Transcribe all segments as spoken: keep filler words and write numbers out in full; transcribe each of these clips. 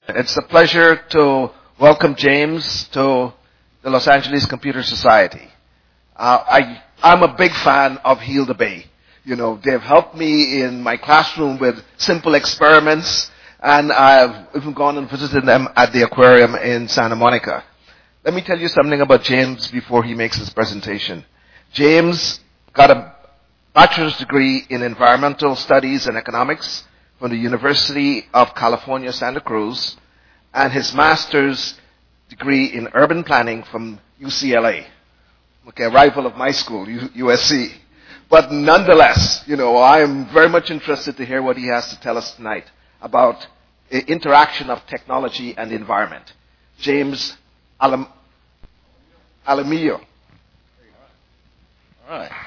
It's a pleasure to welcome James to the Los Angeles Computer Society. Uh, I, I'm a big fan of Heal the Bay. You know, they've helped me in my classroom with simple experiments, and I've even gone and visited them at the aquarium in Santa Monica. Let me tell you something about James before he makes his presentation. James got a bachelor's degree in environmental studies and economics from the University of California, Santa Cruz, and his master's degree in urban planning from U C L A. Okay, a rival of my school, U S C. But nonetheless, you know, I am very much interested to hear what he has to tell us tonight about the interaction of technology and the environment. James Alam- Alamillo. All right.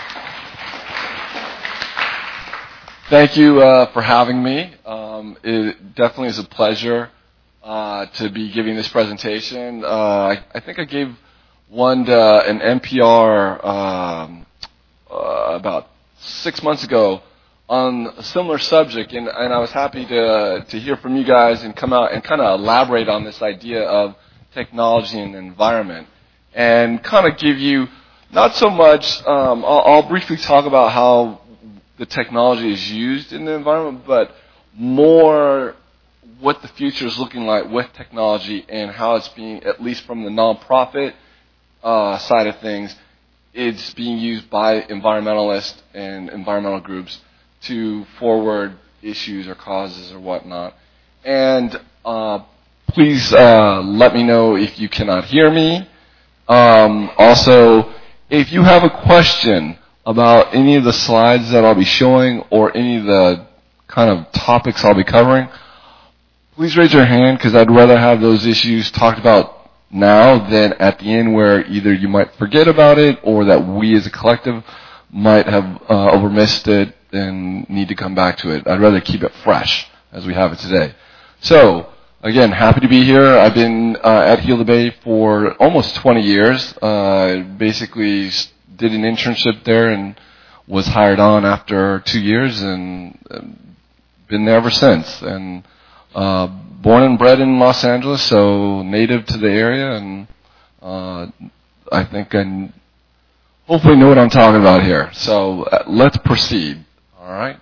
Thank you uh, for having me. Um, it definitely is a pleasure uh, to be giving this presentation. Uh, I, I think I gave one to an N P R um, uh, about six months ago on a similar subject, and, and I was happy to to hear from you guys and come out and kind of elaborate on this idea of technology and environment, and kind of give you not so much. Um, I'll, I'll briefly talk about how the technology is used in the environment, but more what the future is looking like with technology and how it's being, at least from the nonprofit uh, side of things, it's being used by environmentalists and environmental groups to forward issues or causes or whatnot. And uh, please uh, let me know if you cannot hear me. Um, also, if you have a question about any of the slides that I'll be showing or any of the kind of topics I'll be covering, please raise your hand, because I'd rather have those issues talked about now than at the end where either you might forget about it or that we as a collective might have uh, overmissed it and need to come back to it. I'd rather keep it fresh as we have it today. So, again, happy to be here. I've been uh, at Heal the Bay for almost twenty years. Uh, basically did an internship there and was hired on after two years and been there ever since. And uh, born and bred in Los Angeles, so native to the area, and uh, I think I hopefully know what I'm talking about here. So uh, let's proceed. All right.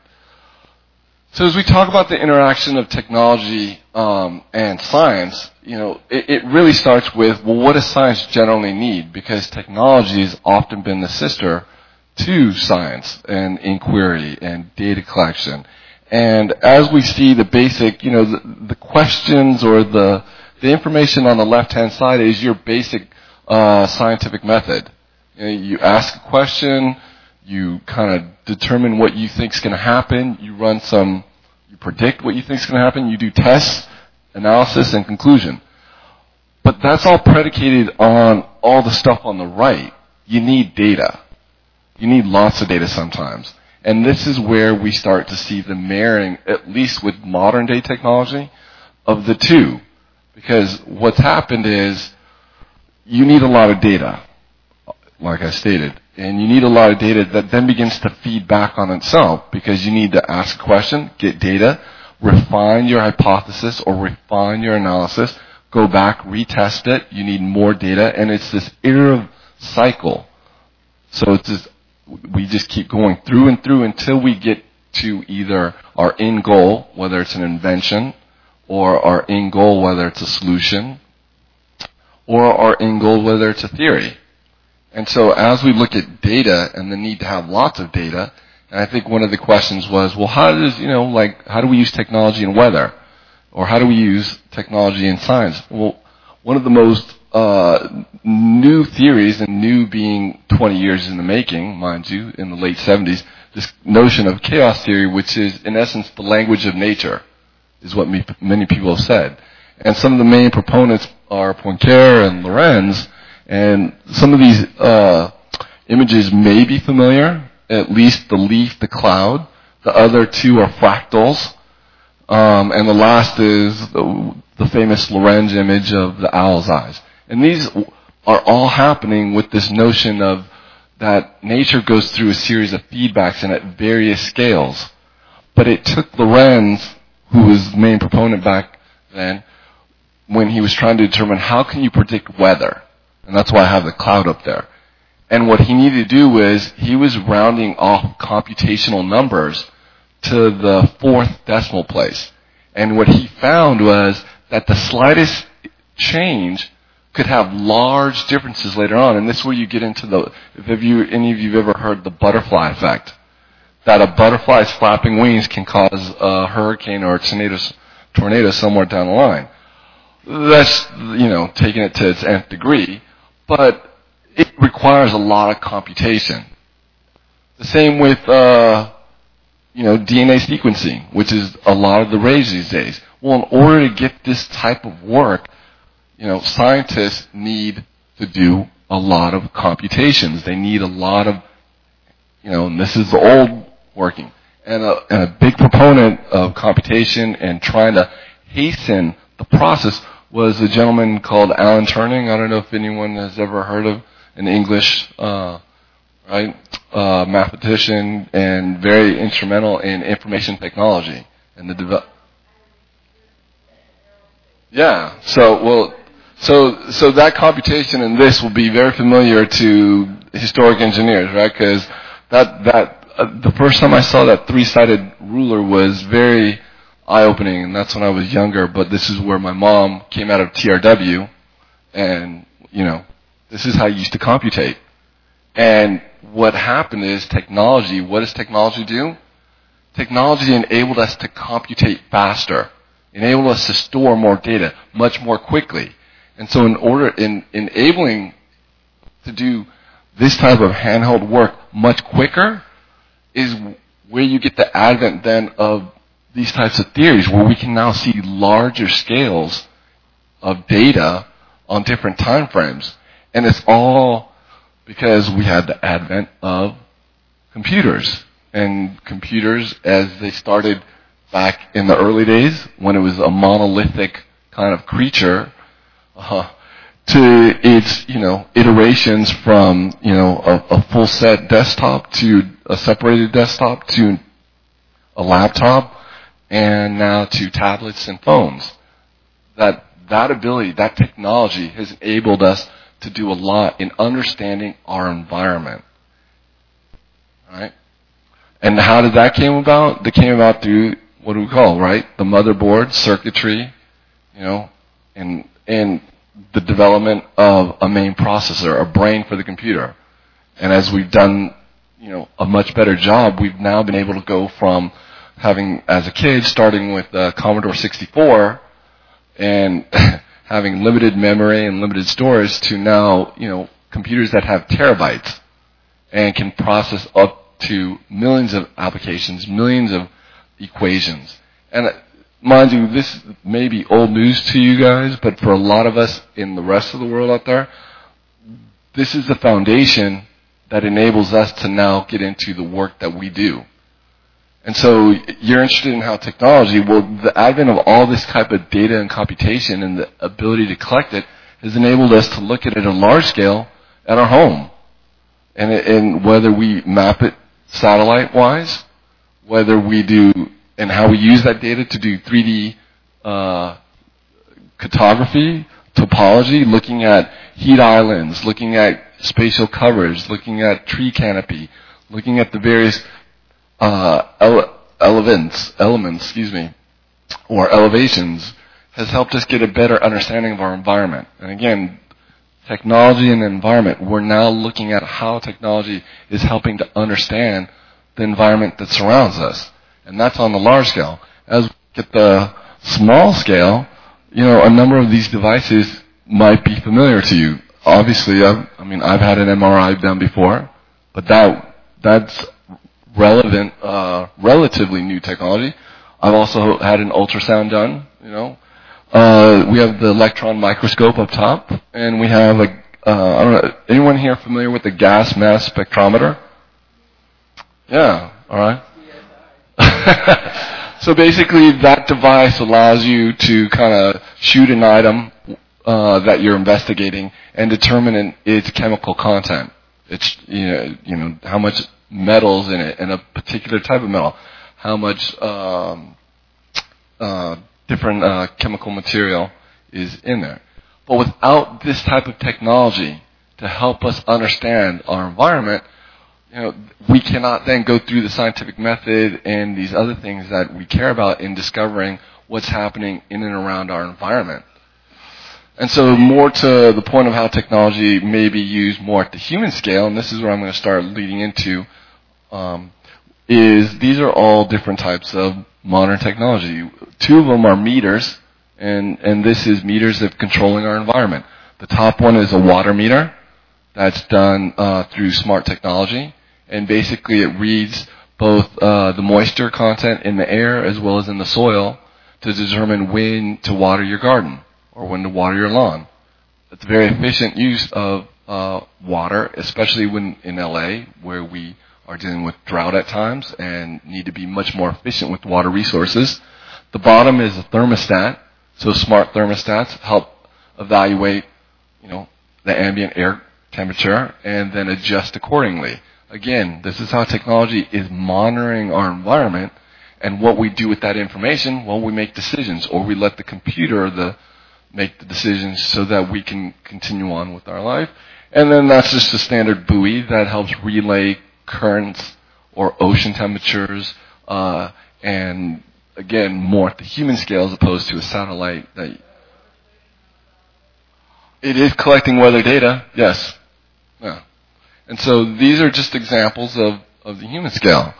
So as we talk about the interaction of technology um, and science, you know, it, it really starts with, well, what does science generally need? Because technology has often been the sister to science and inquiry and data collection. And as we see the basic, you know, the, the questions or the the information on the left-hand side is your basic uh, scientific method. You know, you ask a question, you kind of determine what you think is going to happen. You run some, you predict what you think is going to happen. You do tests, analysis, and conclusion. But that's all predicated on all the stuff on the right. You need data. You need lots of data sometimes. And this is where we start to see the marrying, at least with modern day technology, of the two. Because what's happened is you need a lot of data, like I stated. And you need a lot of data that then begins to feed back on itself, because you need to ask a question, get data, refine your hypothesis or refine your analysis, go back, retest it, you need more data, and it's this iterative cycle. So it's just, we just keep going through and through until we get to either our end goal, whether it's an invention, or our end goal, whether it's a solution, or our end goal, whether it's a theory. And so as we look at data and the need to have lots of data, and I think one of the questions was, well, how does, you know, like, how do we use technology in weather? Or how do we use technology in science? Well, one of the most uh, new theories, and new being twenty years in the making, mind you, in the late seventies, this notion of chaos theory, which is, in essence, the language of nature, is what me, many people have said. And some of the main proponents are Poincare and Lorenz. And some of these uh, images may be familiar, at least the leaf, the cloud. The other two are fractals. Um, and the last is the, the famous Lorenz image of the owl's eyes. And these are all happening with this notion of that nature goes through a series of feedbacks and at various scales. But it took Lorenz, who was the main proponent back then when he was trying to determine how can you predict weather. And that's why I have the cloud up there. And what he needed to do was he was rounding off computational numbers to the fourth decimal place. And what he found was that the slightest change could have large differences later on. And this is where you get into the, if you, any of you have ever heard the butterfly effect, that a butterfly's flapping wings can cause a hurricane or a tornado, tornado somewhere down the line. That's, you know, taking it to its nth degree, but it requires a lot of computation. The same with, uh, you know, D N A sequencing, which is a lot of the rage these days. Well, in order to get this type of work, you know, scientists need to do a lot of computations. They need a lot of, you know, and this is the old working. And a, and a big proponent of computation and trying to hasten the process was a gentleman called Alan Turing. I don't know if anyone has ever heard of an English, uh, right, uh, mathematician and very instrumental in information technology and the develop. Yeah. So well, so so that computation and this will be very familiar to historic engineers, right? Because that that uh, the first time I saw that three-sided ruler was very eye-opening, and that's when I was younger. But this is where my mom came out of T R W, and you know, this is how you used to computate. And what happened is technology. What does technology do? Technology enabled us to computate faster, enabled us to store more data much more quickly. And so, in order in enabling to do this type of handheld work much quicker, is where you get the advent then of these types of theories where we can now see larger scales of data on different time frames. And it's all because we had the advent of computers. And computers, as they started back in the early days, when it was a monolithic kind of creature, uh, to its, you know, iterations from, you know, a, a full set desktop to a separated desktop to a laptop, and now to tablets and phones. That that ability, that technology has enabled us to do a lot in understanding our environment. Right? And how did that came about? That came about through what do we call, right? The motherboard, circuitry, you know, and and the development of a main processor, a brain for the computer. And as we've done, you know, a much better job, we've now been able to go from having, as a kid, starting with uh, Commodore sixty-four and having limited memory and limited storage to now, you know, computers that have terabytes and can process up to millions of applications, millions of equations. And uh, mind you, this may be old news to you guys, but for a lot of us in the rest of the world out there, this is the foundation that enables us to now get into the work that we do. And so you're interested in how technology, well, the advent of all this type of data and computation and the ability to collect it has enabled us to look at it at a large scale at our home. And, and whether we map it satellite-wise, whether we do, and how we use that data to do three D uh, cartography, topology, looking at heat islands, looking at spatial coverage, looking at tree canopy, looking at the various uh, ele- elements, elements, excuse me, or elevations, has helped us get a better understanding of our environment. And again, technology and the environment, we're now looking at how technology is helping to understand the environment that surrounds us. And that's on the large scale. As we get the small scale, you know, a number of these devices might be familiar to you. Obviously, I've, I mean, I've had an M R I done before, but that that's relevant, uh, relatively new technology. I've also had an ultrasound done, you know. Uh, we have the electron microscope up top, and we have a, uh, I don't know, anyone here familiar with the gas mass spectrometer? Yeah, alright. So basically that device allows you to kind of shoot an item uh, that you're investigating and determine in its chemical content. It's, you know, you know, how much metals in it, and a particular type of metal, how much um, uh, different uh, chemical material is in there. But without this type of technology to help us understand our environment, you know, we cannot then go through the scientific method and these other things that we care about in discovering what's happening in and around our environment. And so more to the point of how technology may be used more at the human scale, and this is where I'm going to start leading into, um, is these are all different types of modern technology. Two of them are meters, and, and this is meters of controlling our environment. The top one is a water meter that's done uh, through smart technology, and basically it reads both uh, the moisture content in the air as well as in the soil to determine when to water your garden or when to water your lawn. It's a very efficient use of uh, water, especially when in L A, where we are dealing with drought at times and need to be much more efficient with water resources. The bottom is a thermostat, so smart thermostats help evaluate, you know, the ambient air temperature and then adjust accordingly. Again, this is how technology is monitoring our environment, and what we do with that information, well, we make decisions, or we let the computer the make the decisions so that we can continue on with our life. And then that's just a standard buoy that helps relay currents or ocean temperatures, uh, and again, more at the human scale as opposed to a satellite. That it is collecting weather data, yes. Yeah. And so these are just examples of, of the human scale.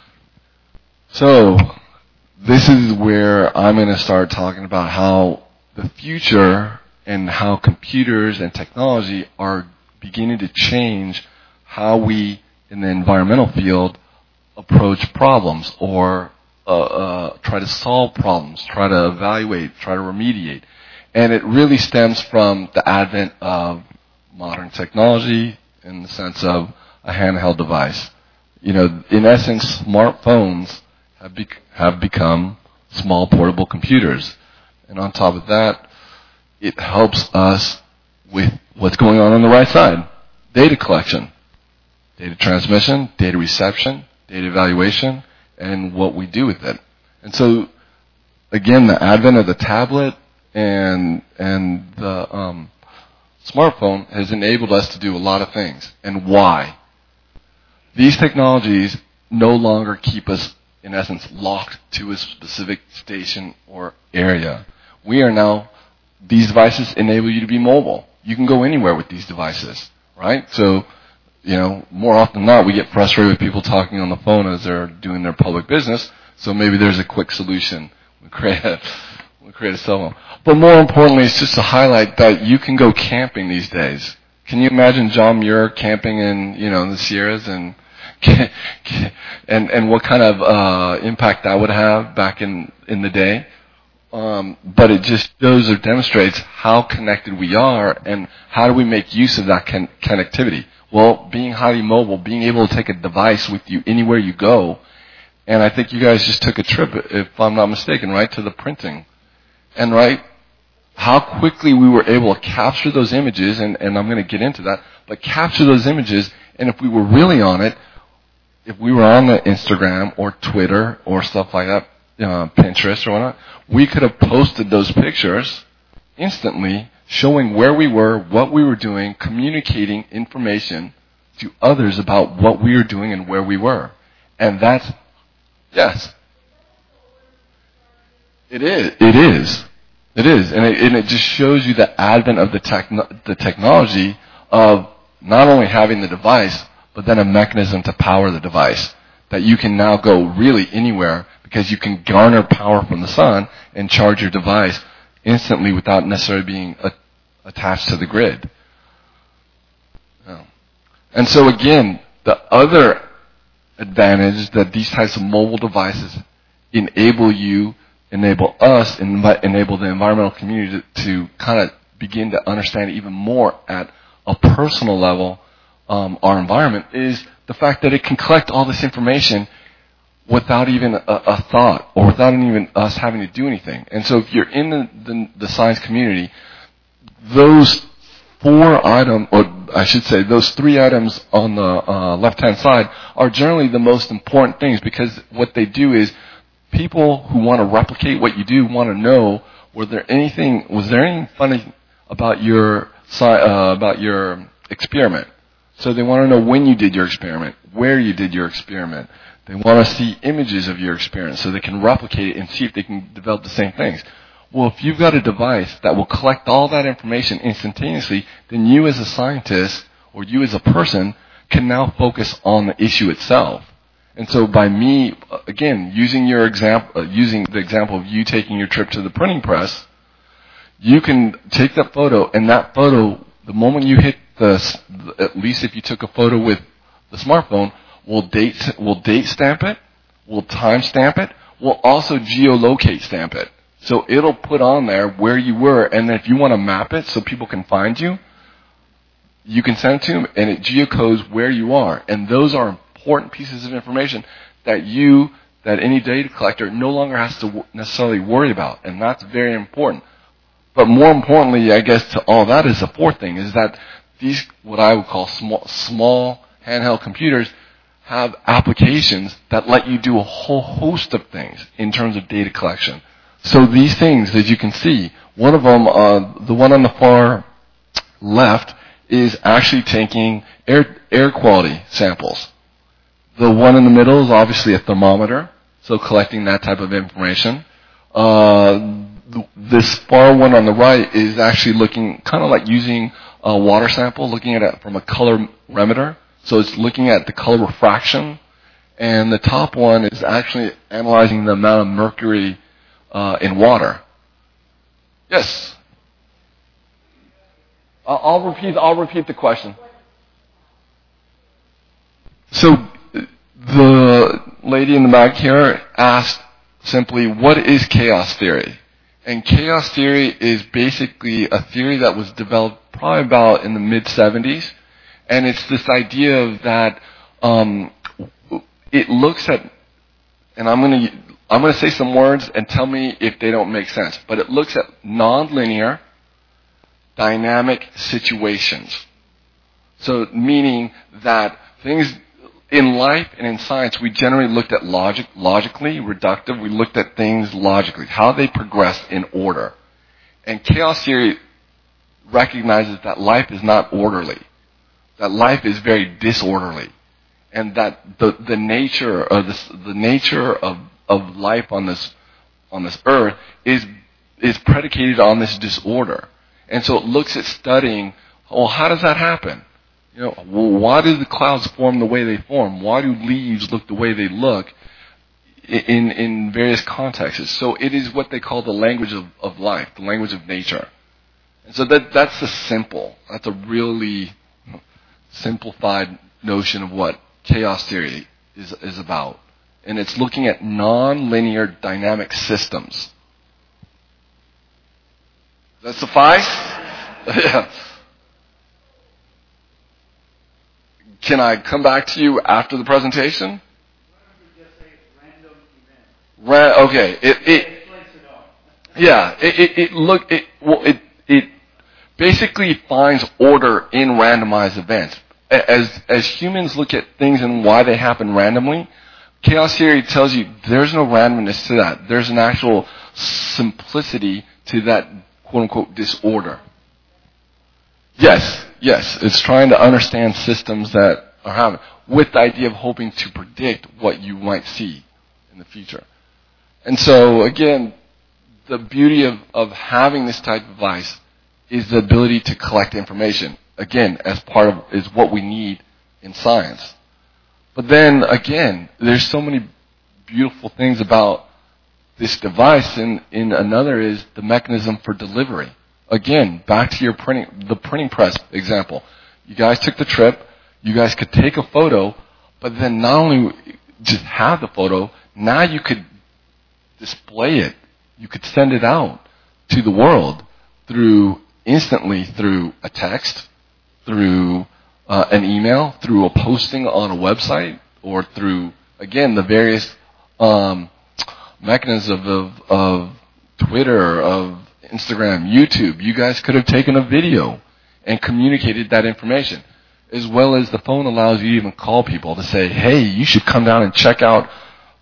So this is where I'm going to start talking about how the future and how computers and technology are beginning to change how we, in the environmental field, approach problems or uh, uh, try to solve problems, try to evaluate, try to remediate. And it really stems from the advent of modern technology in the sense of a handheld device. You know, in essence, smartphones have, bec- have become small portable computers. And on top of that, it helps us with what's going on on the right side. Data collection, data transmission, data reception, data evaluation, and what we do with it. And so, again, the advent of the tablet and and the um, smartphone has enabled us to do a lot of things. And why? These technologies no longer keep us, in essence, locked to a specific station or area. We are now, these devices enable you to be mobile. You can go anywhere with these devices, right? So, you know, more often than not, we get frustrated with people talking on the phone as they're doing their public business. So maybe there's a quick solution. We create a, we create a cell phone. But more importantly, it's just to highlight that you can go camping these days. Can you imagine John Muir camping in, you know, the Sierras and and and what kind of uh, impact that would have back in, in the day? Um, but it just shows or demonstrates how connected we are and how do we make use of that con- connectivity. Well, being highly mobile, being able to take a device with you anywhere you go, and I think you guys just took a trip, if I'm not mistaken, right, to the printing. And right, how quickly we were able to capture those images, and, and I'm going to get into that, but capture those images, and if we were really on it, if we were on the Instagram or Twitter or stuff like that, uh, Pinterest or whatnot, we could have posted those pictures instantly, showing where we were, what we were doing, communicating information to others about what we were doing and where we were. And that's, yes. It is. It is. It is. And it, and it just shows you the advent of the, techno- the technology of not only having the device, but then a mechanism to power the device. That you can now go really anywhere because you can garner power from the sun and charge your device instantly without necessarily being a, attached to the grid. Oh. And so again, the other advantage that these types of mobile devices enable you, enable us, and enable the environmental community to, to kind of begin to understand even more at a personal level um, our environment is the fact that it can collect all this information without even a, a thought or without even us having to do anything. And so if you're in the, the, the science community, those four items, or I should say those three items on the uh, left-hand side are generally the most important things because what they do is people who want to replicate what you do want to know, were there anything, was there anything funny about your, uh, about your experiment? So they want to know when you did your experiment, where you did your experiment. They want to see images of your experiment so they can replicate it and see if they can develop the same things. Well, if you've got a device that will collect all that information instantaneously, then you as a scientist or you as a person can now focus on the issue itself. And so by me, again, using your example, uh, using the example of you taking your trip to the printing press, you can take that photo, and that photo, the moment you hit the, at least if you took a photo with the smartphone, we'll date, we'll date stamp it, we'll time stamp it, we'll also geolocate stamp it. So it'll put on there where you were, and then if you want to map it so people can find you, you can send it to them, and it geocodes where you are. And those are important pieces of information that you, that any data collector no longer has to necessarily worry about, and that's very important. But more importantly, I guess, to all that is the fourth thing, is that these, what I would call small, small handheld computers, have applications that let you do a whole host of things in terms of data collection. So these things, as you can see, one of them, uh, the one on the far left, is actually taking air, air quality samples. The one in the middle is obviously a thermometer, so collecting that type of information. Uh, th- this far one on the right is actually looking, kind of like using a water sample, looking at it from a colorimeter. So it's looking at the color refraction. And the top one is actually analyzing the amount of mercury uh, in water. Yes? I'll, I'll repeat, I'll repeat the question. So the lady in the back here asked simply, what is chaos theory? And chaos theory is basically a theory that was developed probably about in the mid seventies. And it's this idea of that um, it looks at, and I'm going to I'm going to say some words and tell me if they don't make sense. But it looks at nonlinear, dynamic situations. So meaning that things in life and in science, we generally looked at logic, logically, reductive. We looked at things logically, how they progress in order. And chaos theory recognizes that life is not orderly, that life is very disorderly, and that the the nature of this, the nature of of life on this on this earth is is predicated on this disorder. And so it looks at studying, well, how does that happen? You know, well, why do the clouds form the way they form? Why do leaves look the way they look in in various contexts? So it is what they call the language of, of life, the language of nature. And so that that's the simple, that's a really simplified notion of what chaos theory is is about. And it's looking at non-linear dynamic systems. Does that suffice? Yeah. Can I come back to you after the presentation? Ra- okay. It, it, yeah. It, it, it look. It well. It it basically finds order in randomized events. As as humans look at things and why they happen randomly, chaos theory tells you there's no randomness to that. There's an actual simplicity to that quote unquote disorder. Yes, yes. It's trying to understand systems that are happening with the idea of hoping to predict what you might see in the future. And so, again, the beauty of, of having this type of device is the ability to collect information. Again, as part of, is what we need in science. But then, again, there's so many beautiful things about this device, and in another is the mechanism for delivery. Again, back to your printing, the printing press example. You guys took the trip. You guys could take a photo, but then not only just have the photo, now you could display it. You could send it out to the world through instantly through a text, through uh, an email, through a posting on a website, or through, again, the various um, mechanisms of, of Twitter, of Instagram, YouTube. You guys could have taken a video and communicated that information, as well as the phone allows you to even call people to say, hey, you should come down and check out,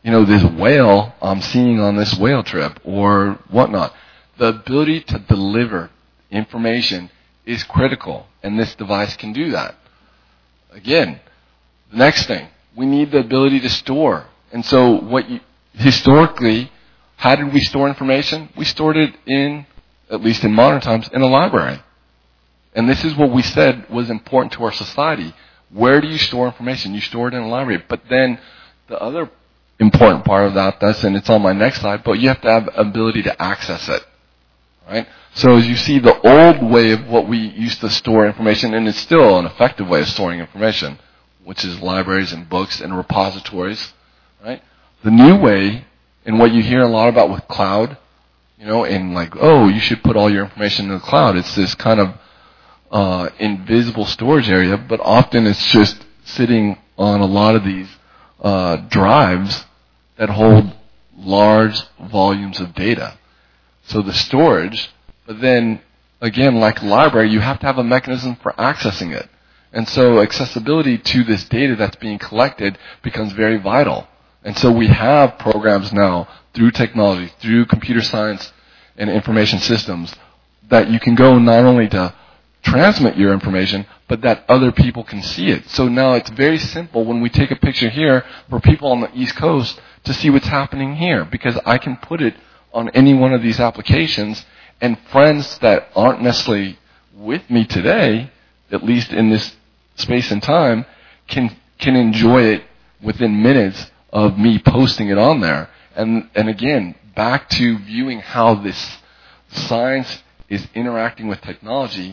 you know, this whale I'm seeing on this whale trip or whatnot. The ability to deliver information is critical, and this device can do that. Again, the next thing, we need the ability to store. And so what you, historically, how did we store information? We stored it in, at least in modern times, in a library. And this is what we said was important to our society. Where do you store information? You store it in a library. But then the other important part of that, that's, and it's on my next slide, but you have to have ability to access it. Right? So as you see, the old way of what we used to store information, and it's still an effective way of storing information, which is libraries and books and repositories, right? The new way, and what you hear a lot about with cloud, you know, and like, oh, you should put all your information in the cloud. It's this kind of uh, invisible storage area, but often it's just sitting on a lot of these uh, drives that hold large volumes of data. So the storage, but then, again, like a library, you have to have a mechanism for accessing it. And so accessibility to this data that's being collected becomes very vital. And so we have programs now through technology, through computer science and information systems, that you can go not only to transmit your information, but that other people can see it. So now it's very simple when we take a picture here for people on the East Coast to see what's happening here, because I can put it on any one of these applications, and friends that aren't necessarily with me today, at least in this space and time, can can enjoy it within minutes of me posting it on there. And and again, back to viewing how this science is interacting with technology.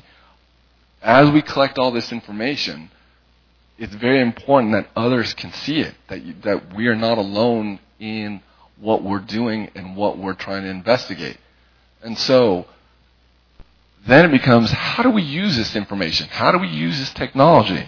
As we collect all this information, it's very important that others can see it, that you, that we are not alone in what we're doing and what we're trying to investigate. And so then it becomes, how do we use this information? How do we use this technology?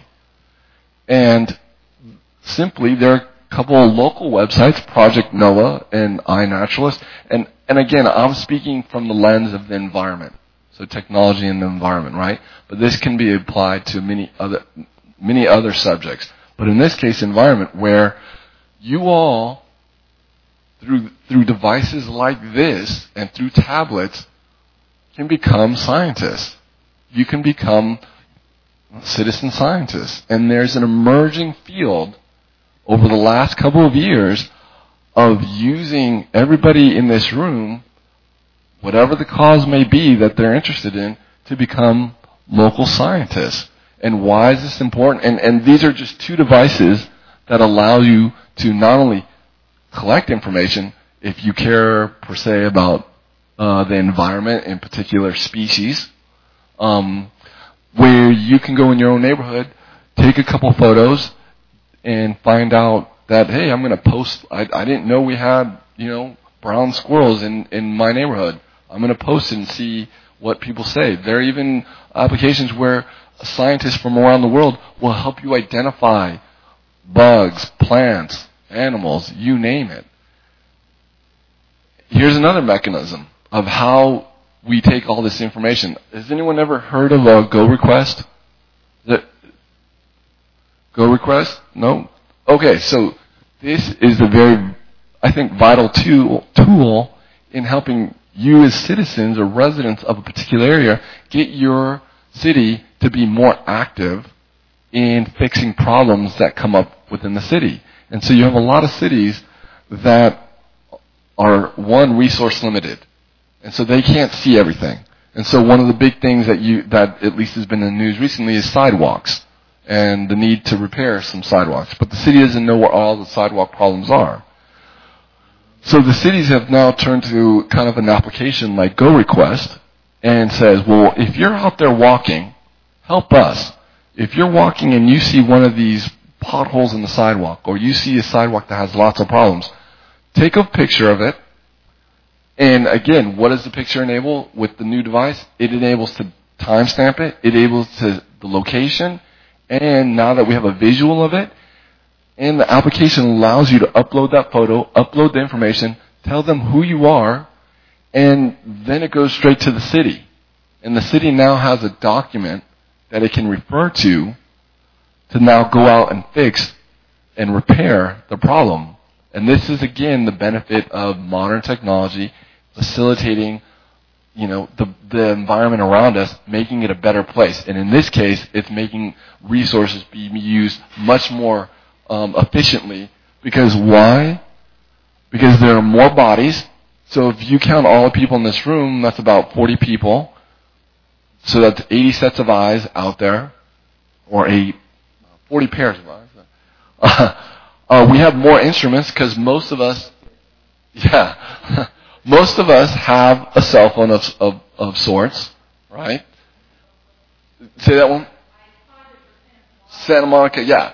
And simply, there are a couple of local websites, Project Noah and iNaturalist. And, and again, I'm speaking from the lens of the environment. So technology and the environment, right? But this can be applied to many other, many other subjects. But in this case, environment, where you all, through through devices like this and through tablets, can become scientists. You can become citizen scientists. And there's an emerging field over the last couple of years of using everybody in this room, whatever the cause may be that they're interested in, to become local scientists. And why is this important? And, and these are just two devices that allow you to not only collect information, if you care per se about uh, the environment, in particular species, um, where you can go in your own neighborhood, take a couple photos, and find out that, hey, I'm going to post, I, I didn't know we had, you know, brown squirrels in, in my neighborhood. I'm going to post it and see what people say. There are even applications where scientists from around the world will help you identify bugs, plants, animals, you name it. Here's another mechanism of how we take all this information. Has anyone ever heard of a Go request? The Go request? No? Okay, so this is a very, I think, vital tool, tool in helping you as citizens or residents of a particular area get your city to be more active in fixing problems that come up within the city. And so you have a lot of cities that are, one, resource limited. And so they can't see everything. And so one of the big things that you, that at least has been in the news recently is sidewalks and the need to repair some sidewalks. But the city doesn't know where all the sidewalk problems are. So the cities have now turned to kind of an application like Go Request and says, well, if you're out there walking, help us. If you're walking and you see one of these potholes in the sidewalk, or you see a sidewalk that has lots of problems, take a picture of it. And again, what does the picture enable with the new device? It enables to timestamp it. It enables to the location. And now that we have a visual of it, and the application allows you to upload that photo, upload the information, tell them who you are, and then it goes straight to the city. And the city now has a document that it can refer to to now go out and fix and repair the problem. And this is, again, the benefit of modern technology facilitating, you know, the, the environment around us, making it a better place. And in this case, it's making resources be used much more um, efficiently. Because why? Because there are more bodies. So if you count all the people in this room, that's about forty people. So that's eighty sets of eyes out there, or a forty pairs of eyes. Uh, uh, we have more instruments because most of us, yeah, most of us have a cell phone of, of, of sorts, right? Say that one. Santa Monica, yeah.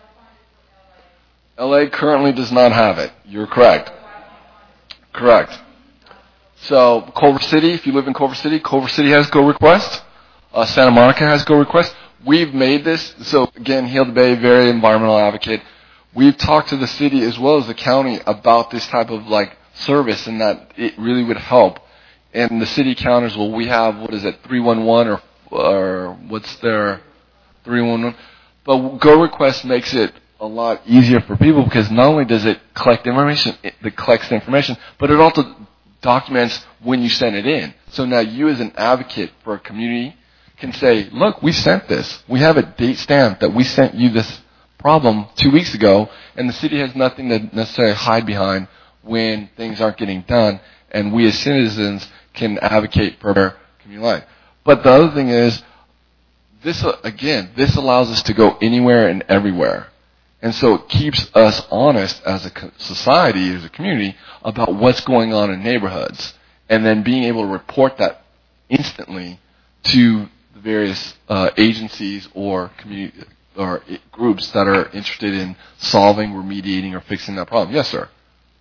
L A currently does not have it. You're correct. Correct. So Culver City, if you live in Culver City, Culver City has Go Request. Uh, Santa Monica has Go Request. We've made this. So again, Heal the Bay, very environmental advocate. We've talked to the city as well as the county about this type of like service and that it really would help. And the city counters, well, we have, what is it, three one one or, or what's their three one one? But Go Request makes it a lot easier for people because not only does it collect information, it, it collects the information, but it also documents when you send it in. So now you as an advocate for a community can say, look, we sent this. We have a date stamp that we sent you this problem two weeks ago, and the city has nothing to necessarily hide behind when things aren't getting done, and we as citizens can advocate for their community life. But the other thing is, this again, this allows us to go anywhere and everywhere. And so it keeps us honest as a society, as a community, about what's going on in neighborhoods. And then being able to report that instantly to the various uh, agencies or community or groups that are interested in solving, remediating, or fixing that problem. Yes, sir.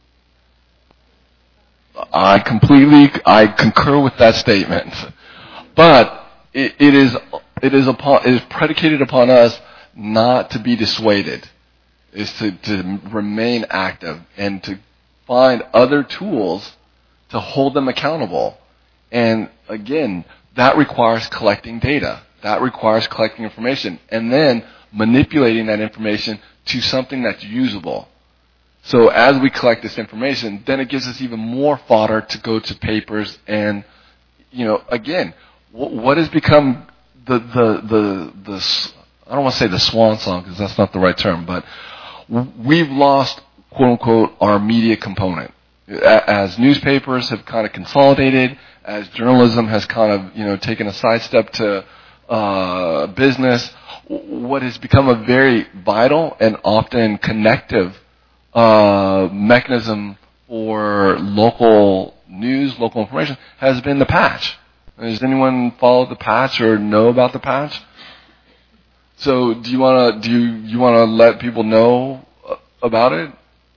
I completely, I concur with that statement. But it, it is, it is upon, it is predicated upon us not to be dissuaded. Is to, to remain active and to find other tools to hold them accountable. And again, that requires collecting data. That requires collecting information and then manipulating that information to something that's usable. So as we collect this information, then it gives us even more fodder to go to papers and, you know, again, what has become the, the, the, the, I don't want to say the swan song because that's not the right term, but we've lost, quote unquote, our media component. As newspapers have kind of consolidated, as journalism has kind of, you know, taken a sidestep to uh, business, what has become a very vital and often connective uh, mechanism for local news, local information, has been the patch. Does anyone follow the patch or know about the patch? So, do you want to do you, you want to let people know about it?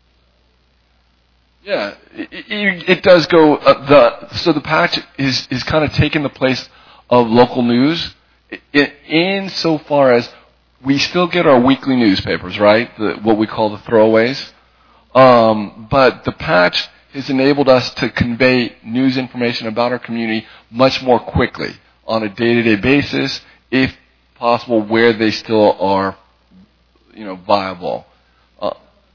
Yeah, it, it, it does go. Uh, the so the patch is is kind of taking the place of local news, in, in so far as we still get our weekly newspapers, right? The, what we call the throwaways. Um, but the patch has enabled us to convey news information about our community much more quickly on a day-to-day basis, if possible, where they still are, you know, viable. Uh,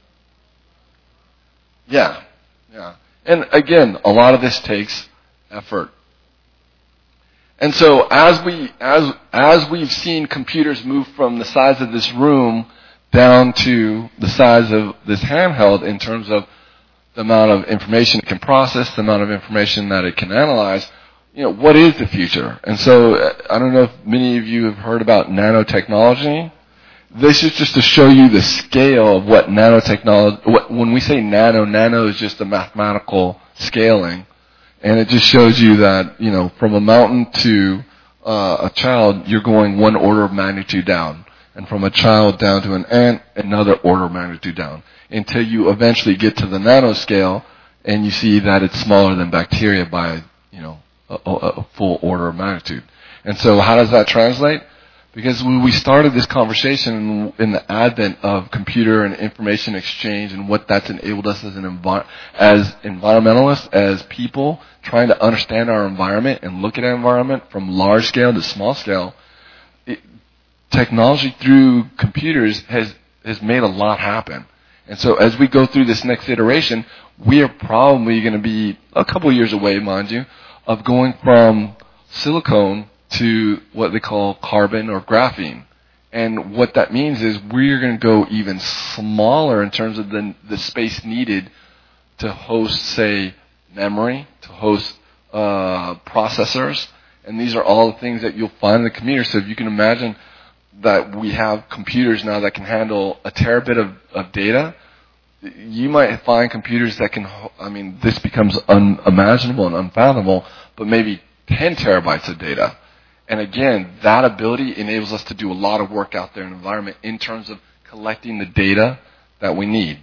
yeah, yeah. And again, a lot of this takes effort. And so as we as as we've seen computers move from the size of this room down to the size of this handheld in terms of the amount of information it can process, the amount of information that it can analyze, you know, what is the future? And so I don't know if many of you have heard about nanotechnology. This is just to show you the scale of what nanotechnology, what, when we say nano, nano is just a mathematical scaling. And it just shows you that, you know, from a mountain to uh, a child, you're going one order of magnitude down. And from a child down to an ant, another order of magnitude down. Until you eventually get to the nanoscale and you see that it's smaller than bacteria by, you know, a, a, a full order of magnitude. And so how does that translate? Because when we started this conversation in the advent of computer and information exchange and what that's enabled us as an envi- as environmentalists, as people trying to understand our environment and look at our environment from large scale to small scale, it, technology through computers has, has made a lot happen. And so as we go through this next iteration, we are probably going to be a couple years away, mind you, of going from silicone to what they call carbon or graphene. And what that means is we're going to go even smaller in terms of the, the space needed to host, say, memory, to host uh, processors. And these are all the things that you'll find in the computer. So if you can imagine that we have computers now that can handle a terabit of, of data, you might find computers that can, I mean, this becomes unimaginable and unfathomable, but maybe ten terabytes of data. And again, that ability enables us to do a lot of work out there in the environment in terms of collecting the data that we need.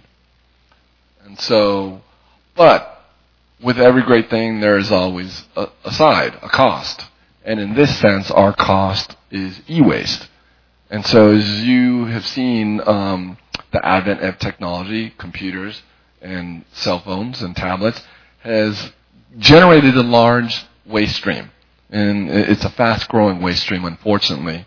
And so, but with every great thing, there is always a, a side, a cost. And in this sense, our cost is e-waste. And so as you have seen, um, the advent of technology, computers and cell phones and tablets has generated a large waste stream. And it's a fast-growing waste stream, unfortunately.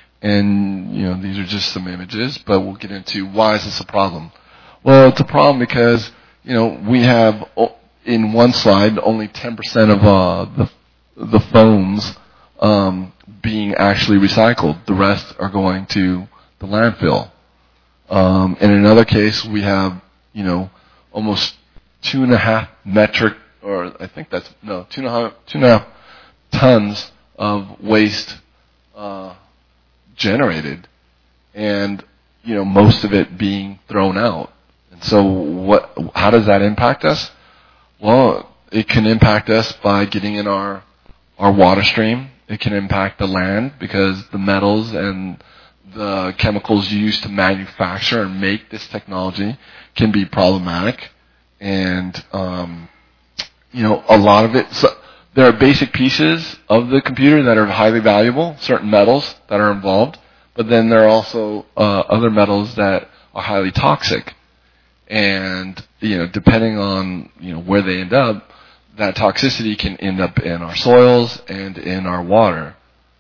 And, you know, these are just some images, but we'll get into why is this a problem. Well, it's a problem because, you know, we have, in one slide, only ten percent of uh, the, the phones um, being actually recycled. The rest are going to the landfill. Um, in another case, we have, you know, almost two and a half metric, or I think that's, no, two and a half, two and a half tons of waste uh, generated, and you know most of it being thrown out. And so, what? How does that impact us? Well, it can impact us by getting in our our water stream. It can impact the land because the metals and the chemicals used to manufacture and make this technology can be problematic, and um, you know a lot of it. So, there are basic pieces of the computer that are highly valuable, certain metals that are involved, but then there are also uh, other metals that are highly toxic. And, you know, depending on, you know, where they end up, that toxicity can end up in our soils and in our water.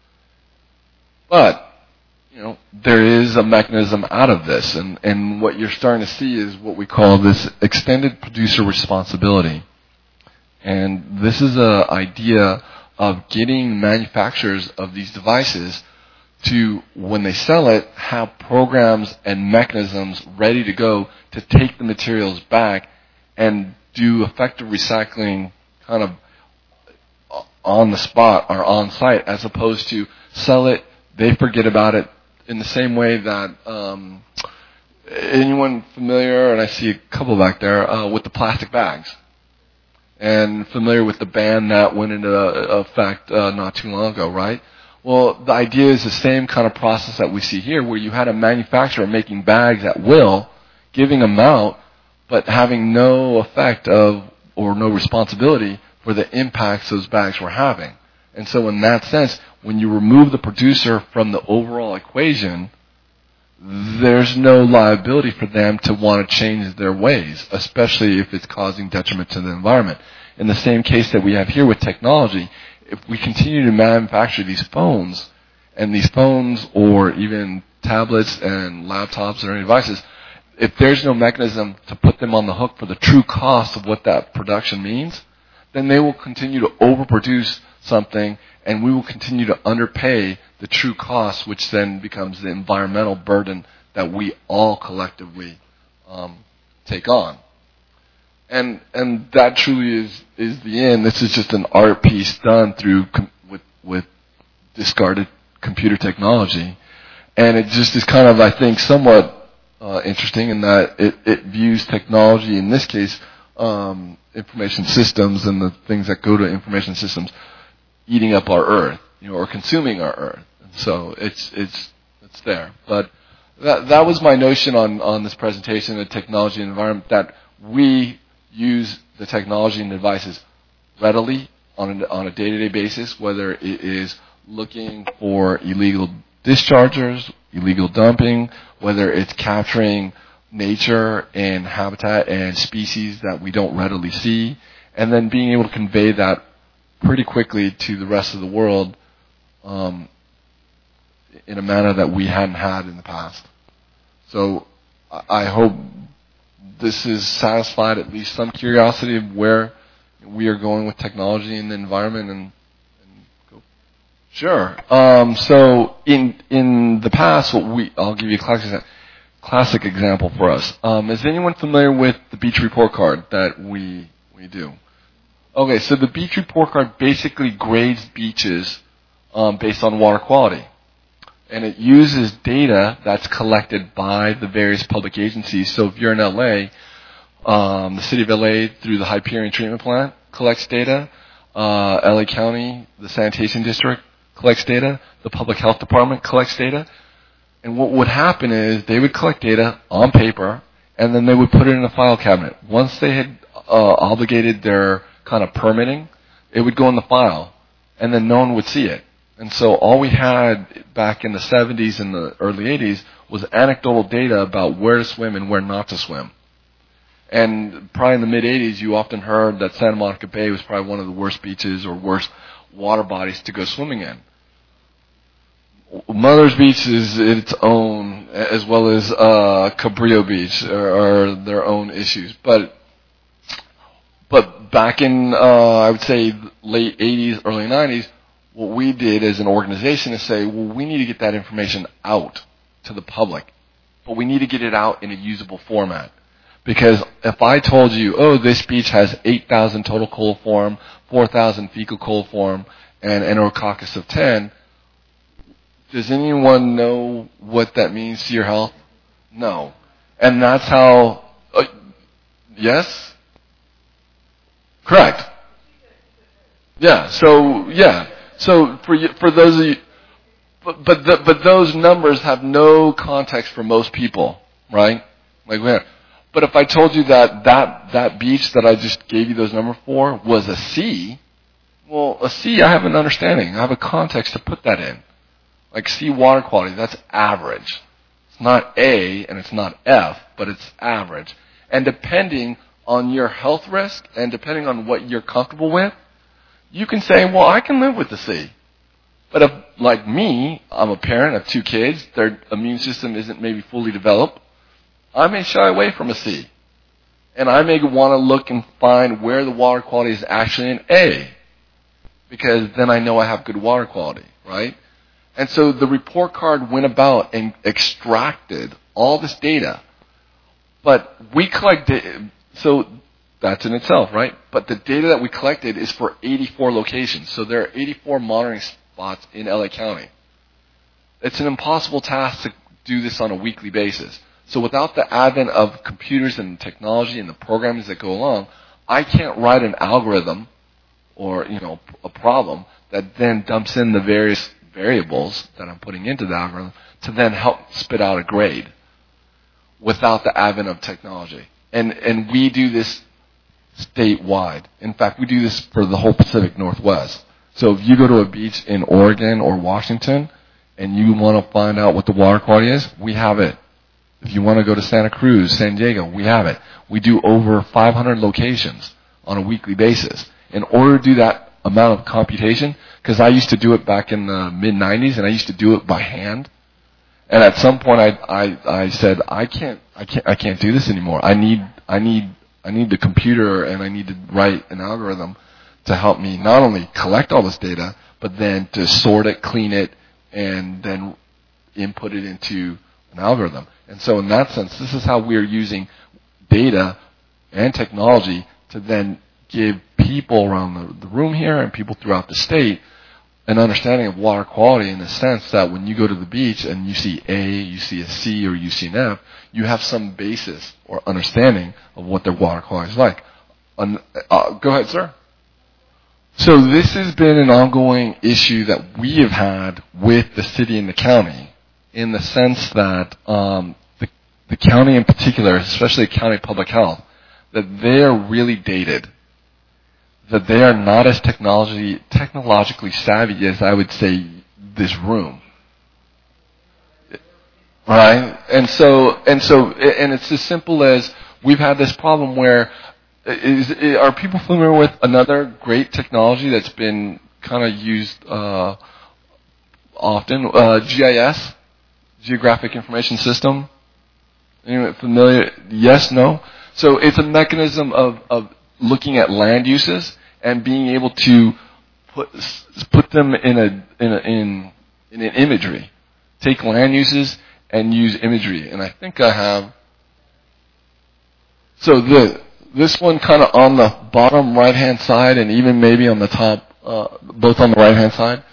But, you know, there is a mechanism out of this, and, and what you're starting to see is what we call this extended producer responsibility. And this is an idea of getting manufacturers of these devices to, when they sell it, have programs and mechanisms ready to go to take the materials back and do effective recycling kind of on the spot or on site, as opposed to sell it, they forget about it, in the same way that um, anyone familiar, and I see a couple back there, uh, with the plastic bags. And familiar with the ban that went into effect uh, not too long ago, right? Well, the idea is the same kind of process that we see here, where you had a manufacturer making bags at will, giving them out, but having no effect of or no responsibility for the impacts those bags were having. And so in that sense, when you remove the producer from the overall equation, there's no liability for them to want to change their ways, especially if it's causing detriment to the environment. In the same case that we have here with technology, if we continue to manufacture these phones, and these phones or even tablets and laptops or any devices, if there's no mechanism to put them on the hook for the true cost of what that production means, then they will continue to overproduce something, and we will continue to underpay the true cost, which then becomes the environmental burden that we all collectively um, take on. And and that truly is is the end. This is just an art piece done through com- with with discarded computer technology, and it just is kind of, I think, somewhat uh, interesting in that it, it views technology, in this case, um, information systems and the things that go to information systems, eating up our Earth, you know, or consuming our Earth. So it's it's it's there. But that that was my notion on, on this presentation, the technology and environment, that we use the technology and devices readily on a, on a day-to-day basis, whether it is looking for illegal dischargers, illegal dumping, whether it's capturing nature and habitat and species that we don't readily see, and then being able to convey that pretty quickly to the rest of the world um, in a manner that we hadn't had in the past. So I hope this has satisfied at least some curiosity of where we are going with technology and the environment. And, and go. Sure. Um, so in in the past, what we I'll give you a classic classic example for us. Um, is anyone familiar with the Beach Report Card that we we do? Okay, so the Beach Report Card basically grades beaches um, based on water quality. And it uses data that's collected by the various public agencies. So if you're in L A, um, the city of L A, through the Hyperion Treatment Plant, collects data. Uh, L A County, the Sanitation District, collects data. The Public Health Department collects data. And what would happen is they would collect data on paper, and then they would put it in a file cabinet. Once they had uh, obligated their kind of permitting, it would go in the file, and then no one would see it. And so all we had back in the seventies and the early eighties was anecdotal data about where to swim and where not to swim. And probably in the mid-eighties, you often heard that Santa Monica Bay was probably one of the worst beaches or worst water bodies to go swimming in. Mother's Beach is its own, as well as uh, Cabrillo Beach are, are their own issues. But but back in, uh, I would say, late eighties, early nineties, what we did as an organization is say, well, we need to get that information out to the public, but we need to get it out in a usable format. Because if I told you, oh, this beach has eight thousand total coliform, four thousand fecal coliform, and enterococcus of ten, does anyone know what that means to your health? No. And that's how, uh, yes? Correct. Yeah, so, yeah. So for you, for those of you, but but, the, but those numbers have no context for most people, right? Like where? But if I told you that that that beach that I just gave you those numbers for was a C, well, a C, I have an understanding. I have a context to put that in. Like C water quality, that's average. It's not A and it's not F, but it's average. And depending on your health risk and depending on what you're comfortable with, you can say, well, I can live with the C. But if, like me, I'm a parent of two kids, their immune system isn't maybe fully developed, I may shy away from a C. And I may want to look and find where the water quality is actually an A. Because then I know I have good water quality, right? And so the report card went about and extracted all this data. But we collect data, so that's in itself, right? But the data that we collected is for eighty-four locations. So there are eighty-four monitoring spots in L A County. It's an impossible task to do this on a weekly basis. So without the advent of computers and technology and the programs that go along, I can't write an algorithm or, you know, a problem that then dumps in the various variables that I'm putting into the algorithm to then help spit out a grade without the advent of technology. And and we do this statewide. In fact, we do this for the whole Pacific Northwest. So if you go to a beach in Oregon or Washington and you want to find out what the water quality is, we have it. If you want to go to Santa Cruz, San Diego, we have it. We do over five hundred locations on a weekly basis. In order to do that amount of computation, because I used to do it back in the mid nineties and I used to do it by hand. And at some point I I I said I can't I can't I can't do this anymore. I need I need I need the computer and I need to write an algorithm to help me not only collect all this data, but then to sort it, clean it, and then input it into an algorithm. And so in that sense, this is how we're using data and technology to then give people around the, the room here and people throughout the state an understanding of water quality in the sense that when you go to the beach and you see A, you see a C, or you see an F, you have some basis or understanding of what their water quality is like. Um, uh, go ahead, sir. So this has been an ongoing issue that we have had with the city and the county in the sense that um, the, the county in particular, especially county public health, that they are really dated. That they are not as technology technologically savvy as I would say this room, right? And so and so and it's as simple as we've had this problem where is, is are people familiar with another great technology that's been kind of used uh, often? Uh, G I S, Geographic Information System. Anyone familiar? Yes, no? So it's a mechanism of, of looking at land uses and being able to put put them in a in a, in in an imagery. Take land uses and use imagery. And I think I have. So the this one kind of on the bottom right hand side and even maybe on the top, uh, both on the right hand side.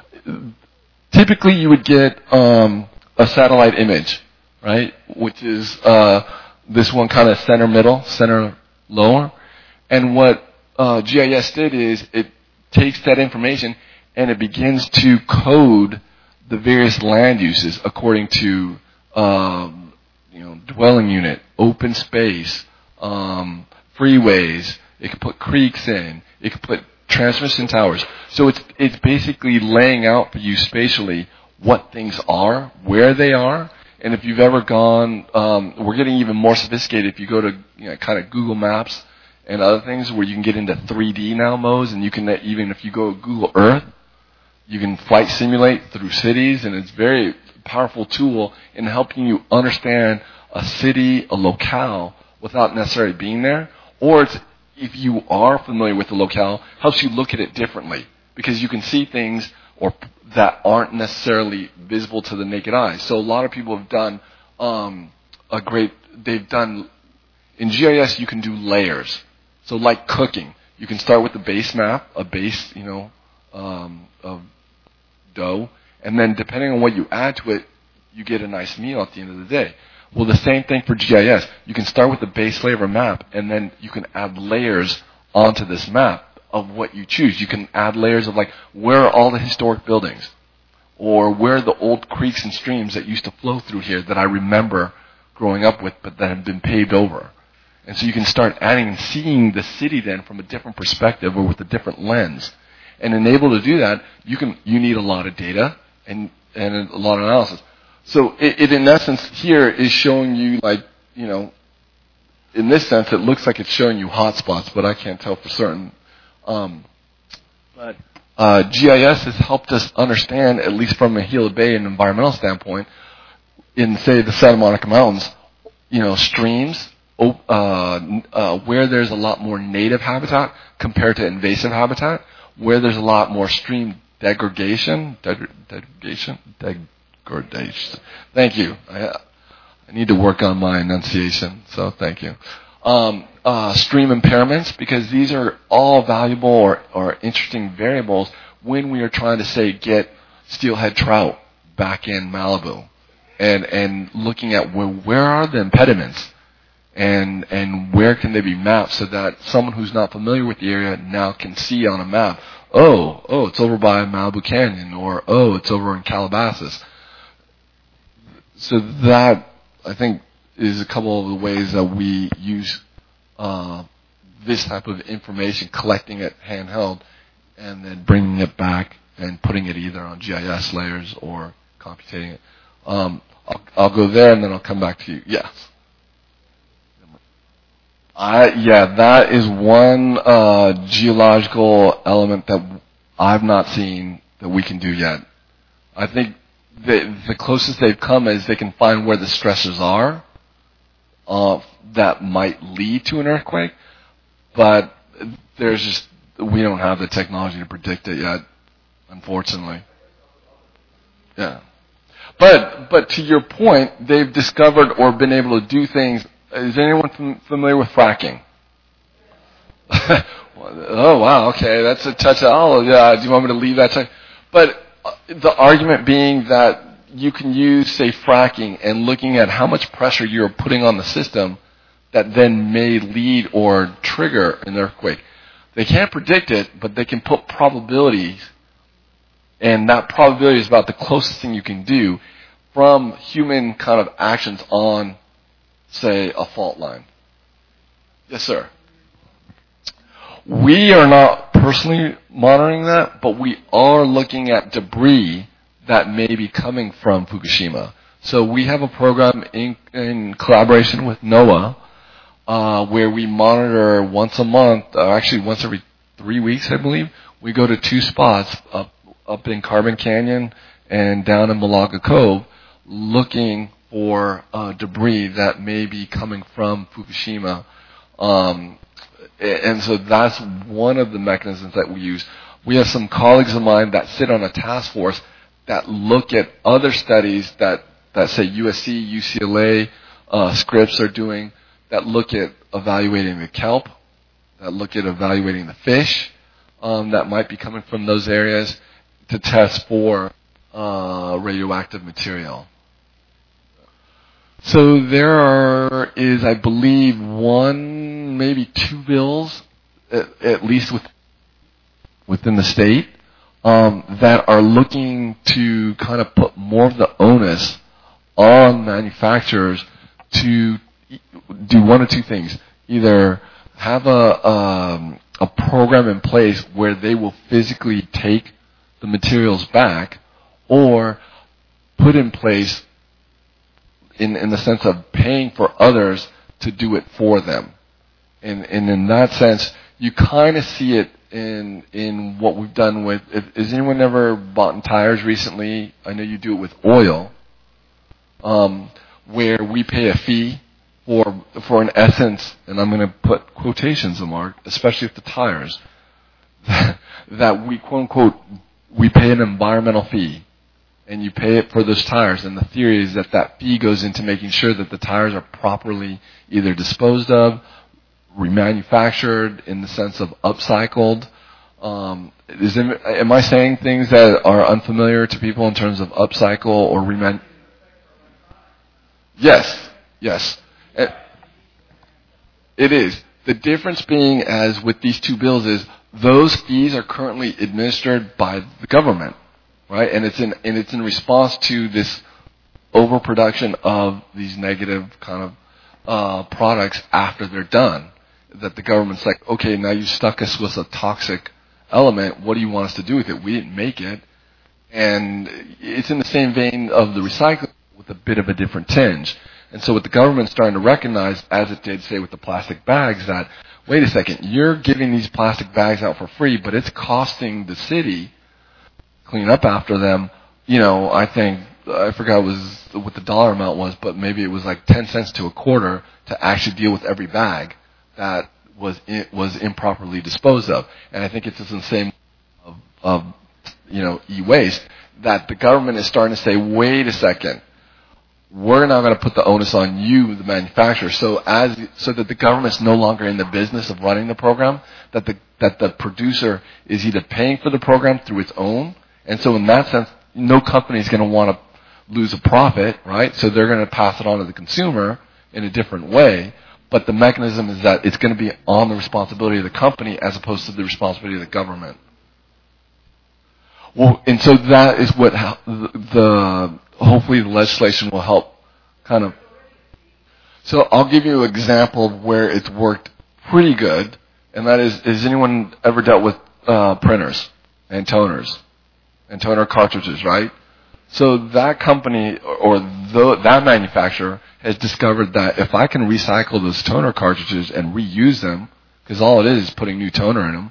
Typically, you would get um, a satellite image, right? Which is uh, this one kind of center middle, center lower. And what uh, G I S did is it takes that information and it begins to code the various land uses according to um, you know dwelling unit, open space, um, freeways. It can put creeks in. It can put transmission towers. So it's it's basically laying out for you spatially what things are, where they are, and if you've ever gone, um, we're getting even more sophisticated. If you go to you know, kind of Google Maps and other things where you can get into three D now modes, and you can even if you go to Google Earth, you can flight simulate through cities, and it's a very powerful tool in helping you understand a city, a locale, without necessarily being there, or it's if you are familiar with the locale, helps you look at it differently because you can see things or that aren't necessarily visible to the naked eye. So a lot of people have done um, a great. They've done in G I S. You can do layers. So like cooking, you can start with the base map, a base, you know, um, of dough, and then depending on what you add to it, you get a nice meal at the end of the day. Well, the same thing for G I S. You can start with the base layer of a map, and then you can add layers onto this map of what you choose. You can add layers of like, where are all the historic buildings? Or where are the old creeks and streams that used to flow through here that I remember growing up with, but that have been paved over? And so you can start adding and seeing the city then from a different perspective or with a different lens. And enabled to do that, you can you need a lot of data and, and a lot of analysis. So it, it, in essence, here is showing you, like, you know, in this sense, it looks like it's showing you hotspots, but I can't tell for certain. Um, but uh, G I S has helped us understand, at least from a Gila Bay and environmental standpoint, in, say, the Santa Monica Mountains, you know, streams, uh, uh, where there's a lot more native habitat compared to invasive habitat, where there's a lot more stream degradation, deg- degradation, deg- Thank you. I, I need to work on my enunciation, so thank you. Um, uh, stream impairments, because these are all valuable or, or interesting variables when we are trying to, say, get steelhead trout back in Malibu, and and looking at where, where are the impediments, and and where can they be mapped so that someone who's not familiar with the area now can see on a map, oh, oh, it's over by Malibu Canyon, or oh, it's over in Calabasas. So that, I think, is a couple of the ways that we use uh, this type of information, collecting it handheld, and then bringing it back and putting it either on G I S layers or computating it. Um, I'll, I'll go there and then I'll come back to you. Yes. I, yeah, that is one uh, geological element that I've not seen that we can do yet. I think The, the closest they've come is they can find where the stressors are uh, that might lead to an earthquake, but there's just, we don't have the technology to predict it yet, unfortunately. Yeah. But, but to your point, they've discovered or been able to do things. Is anyone fam- familiar with fracking? Oh, wow, okay, that's a touch. Oh, yeah, do you want me to leave that? Touch? But the argument being that you can use, say, fracking and looking at how much pressure you're putting on the system that then may lead or trigger an earthquake. They can't predict it, but they can put probabilities, and that probability is about the closest thing you can do from human kind of actions on, say, a fault line. Yes, sir. We are not personally monitoring that, but we are looking at debris that may be coming from Fukushima. So we have a program in, in collaboration with NOAA uh, where we monitor once a month, or actually once every three weeks, I believe. We go to two spots up up in Carbon Canyon and down in Malaga Cove, looking for uh, debris that may be coming from Fukushima. Um, and so that's one of the mechanisms that we use. We have some colleagues of mine that sit on a task force that look at other studies that, that say U S C, U C L A, uh, Scripps are doing, that look at evaluating the kelp, that look at evaluating the fish um, that might be coming from those areas to test for uh, radioactive material. So there are, is, I believe, one, maybe two bills, at, at least with, within the state, um, that are looking to kind of put more of the onus on manufacturers to do one or two things. Either have a, um, a program in place where they will physically take the materials back, or put in place in, in the sense of paying for others to do it for them. And, and in that sense, you kind of see it in in what we've done with, if, has anyone ever bought in tires recently? I know you do it with oil, um, where we pay a fee for, for in essence, and I'm going to put quotations in mark, especially with the tires, that we quote unquote, we pay an environmental fee. And you pay it for those tires. And the theory is that that fee goes into making sure that the tires are properly either disposed of, remanufactured in the sense of upcycled. Um, is, am I saying things that are unfamiliar to people in terms of upcycle or reman? Yes, yes. It, it is. The difference being, as with these two bills, is those fees are currently administered by the government. Right, and it's in and it's in response to this overproduction of these negative kind of uh, products after they're done. That the government's like, okay, now you stuck us with a toxic element. What do you want us to do with it? We didn't make it, and it's in the same vein of the recycling with a bit of a different tinge. And so, what the government's starting to recognize, as it did say with the plastic bags, that wait a second, you're giving these plastic bags out for free, but it's costing the city clean up after them. You know, I think, I forgot was what the dollar amount was, but maybe it was like ten cents to a quarter to actually deal with every bag that was in, was improperly disposed of. And I think it's the same of, of you know, e-waste, that the government is starting to say, wait a second, we're not going to put the onus on you, the manufacturer, so as so that the government's no longer in the business of running the program, that the that the producer is either paying for the program through its own. And so in that sense, no company is going to want to lose a profit, right? So they're going to pass it on to the consumer in a different way. But the mechanism is that it's going to be on the responsibility of the company as opposed to the responsibility of the government. Well, and so that is what the, the hopefully the legislation will help kind of. So I'll give you an example of where it's worked pretty good, and that is, has anyone ever dealt with uh, printers and toners? And toner cartridges, right? So that company or the, that manufacturer has discovered that if I can recycle those toner cartridges and reuse them, because all it is is putting new toner in them,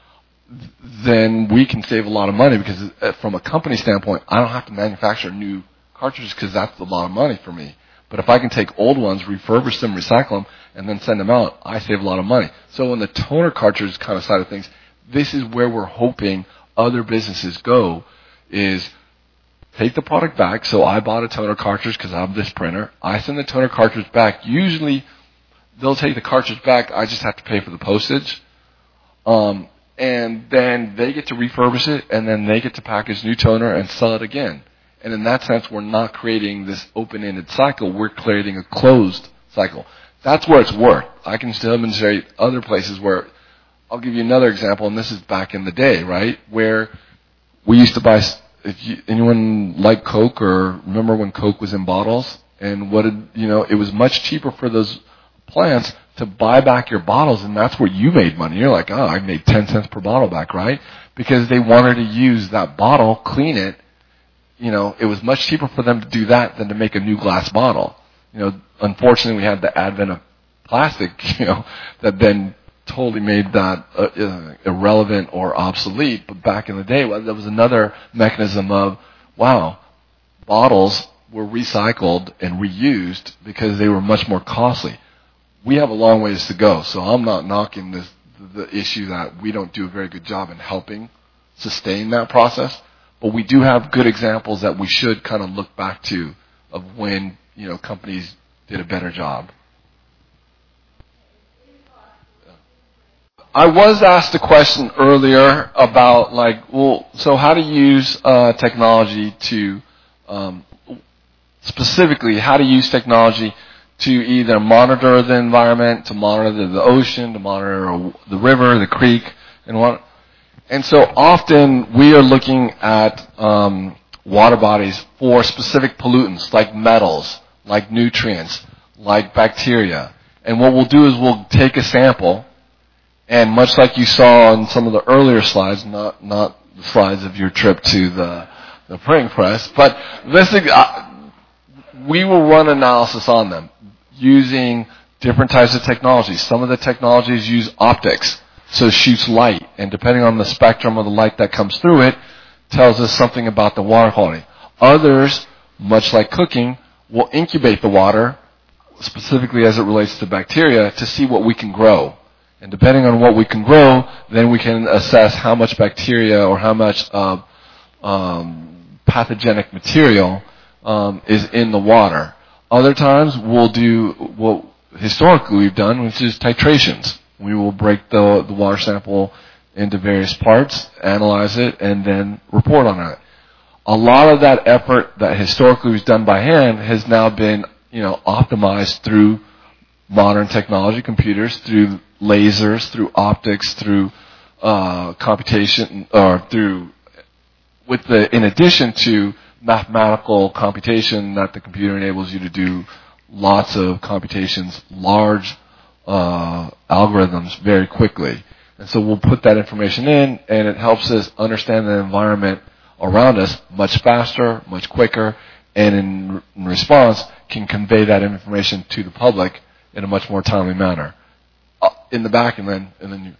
then we can save a lot of money, because from a company standpoint, I don't have to manufacture new cartridges because that's a lot of money for me. But if I can take old ones, refurbish them, recycle them, and then send them out, I save a lot of money. So on the toner cartridge kind of side of things, this is where we're hoping other businesses go, is take the product back. So I bought a toner cartridge because I have this printer. I send the toner cartridge back. Usually they'll take the cartridge back. I just have to pay for the postage. Um, and then they get to refurbish it, and then they get to package new toner and sell it again. And in that sense, we're not creating this open-ended cycle. We're creating a closed cycle. That's where it's worked. I can still demonstrate other places where, I'll give you another example, and this is back in the day, right, where we used to buy, if you, anyone like Coke, or remember when Coke was in bottles? And what did, you know, it was much cheaper for those plants to buy back your bottles, and that's where you made money. You're like, oh, I made ten cents per bottle back, right? Because they wanted to use that bottle, clean it. You know, it was much cheaper for them to do that than to make a new glass bottle. You know, unfortunately, we had the advent of plastic, you know, that then totally made that uh, uh, irrelevant or obsolete. But back in the day, well, there was another mechanism of, wow, bottles were recycled and reused because they were much more costly. We have a long ways to go, so I'm not knocking this, the issue that we don't do a very good job in helping sustain that process, but we do have good examples that we should kind of look back to of when, you know, companies did a better job. I was asked a question earlier about, like, well, so how to use uh, technology to, um, specifically, how to use technology to either monitor the environment, to monitor the ocean, to monitor the river, the creek, and what. And so often we are looking at um, water bodies for specific pollutants, like metals, like nutrients, like bacteria. And what we'll do is we'll take a sample. And much like you saw on some of the earlier slides, not not the slides of your trip to the the printing press, but this uh, we will run analysis on them using different types of technologies. Some of the technologies use optics, so it shoots light, and depending on the spectrum of the light that comes through it, tells us something about the water quality. Others, much like cooking, will incubate the water, specifically as it relates to bacteria, to see what we can grow. And depending on what we can grow, then we can assess how much bacteria or how much uh, um, pathogenic material um, is in the water. Other times, we'll do what historically we've done, which is titrations. We will break the, the water sample into various parts, analyze it, and then report on it. A lot of that effort that historically was done by hand has now been, you know, optimized through modern technology, computers, through lasers, through optics, through uh, computation, or through, with the, in addition to mathematical computation that the computer enables you to do lots of computations, large uh, algorithms very quickly. And so we'll put that information in, and it helps us understand the environment around us much faster, much quicker, and in, in response can convey that information to the public in a much more timely manner. Uh, in the back, and then and then you.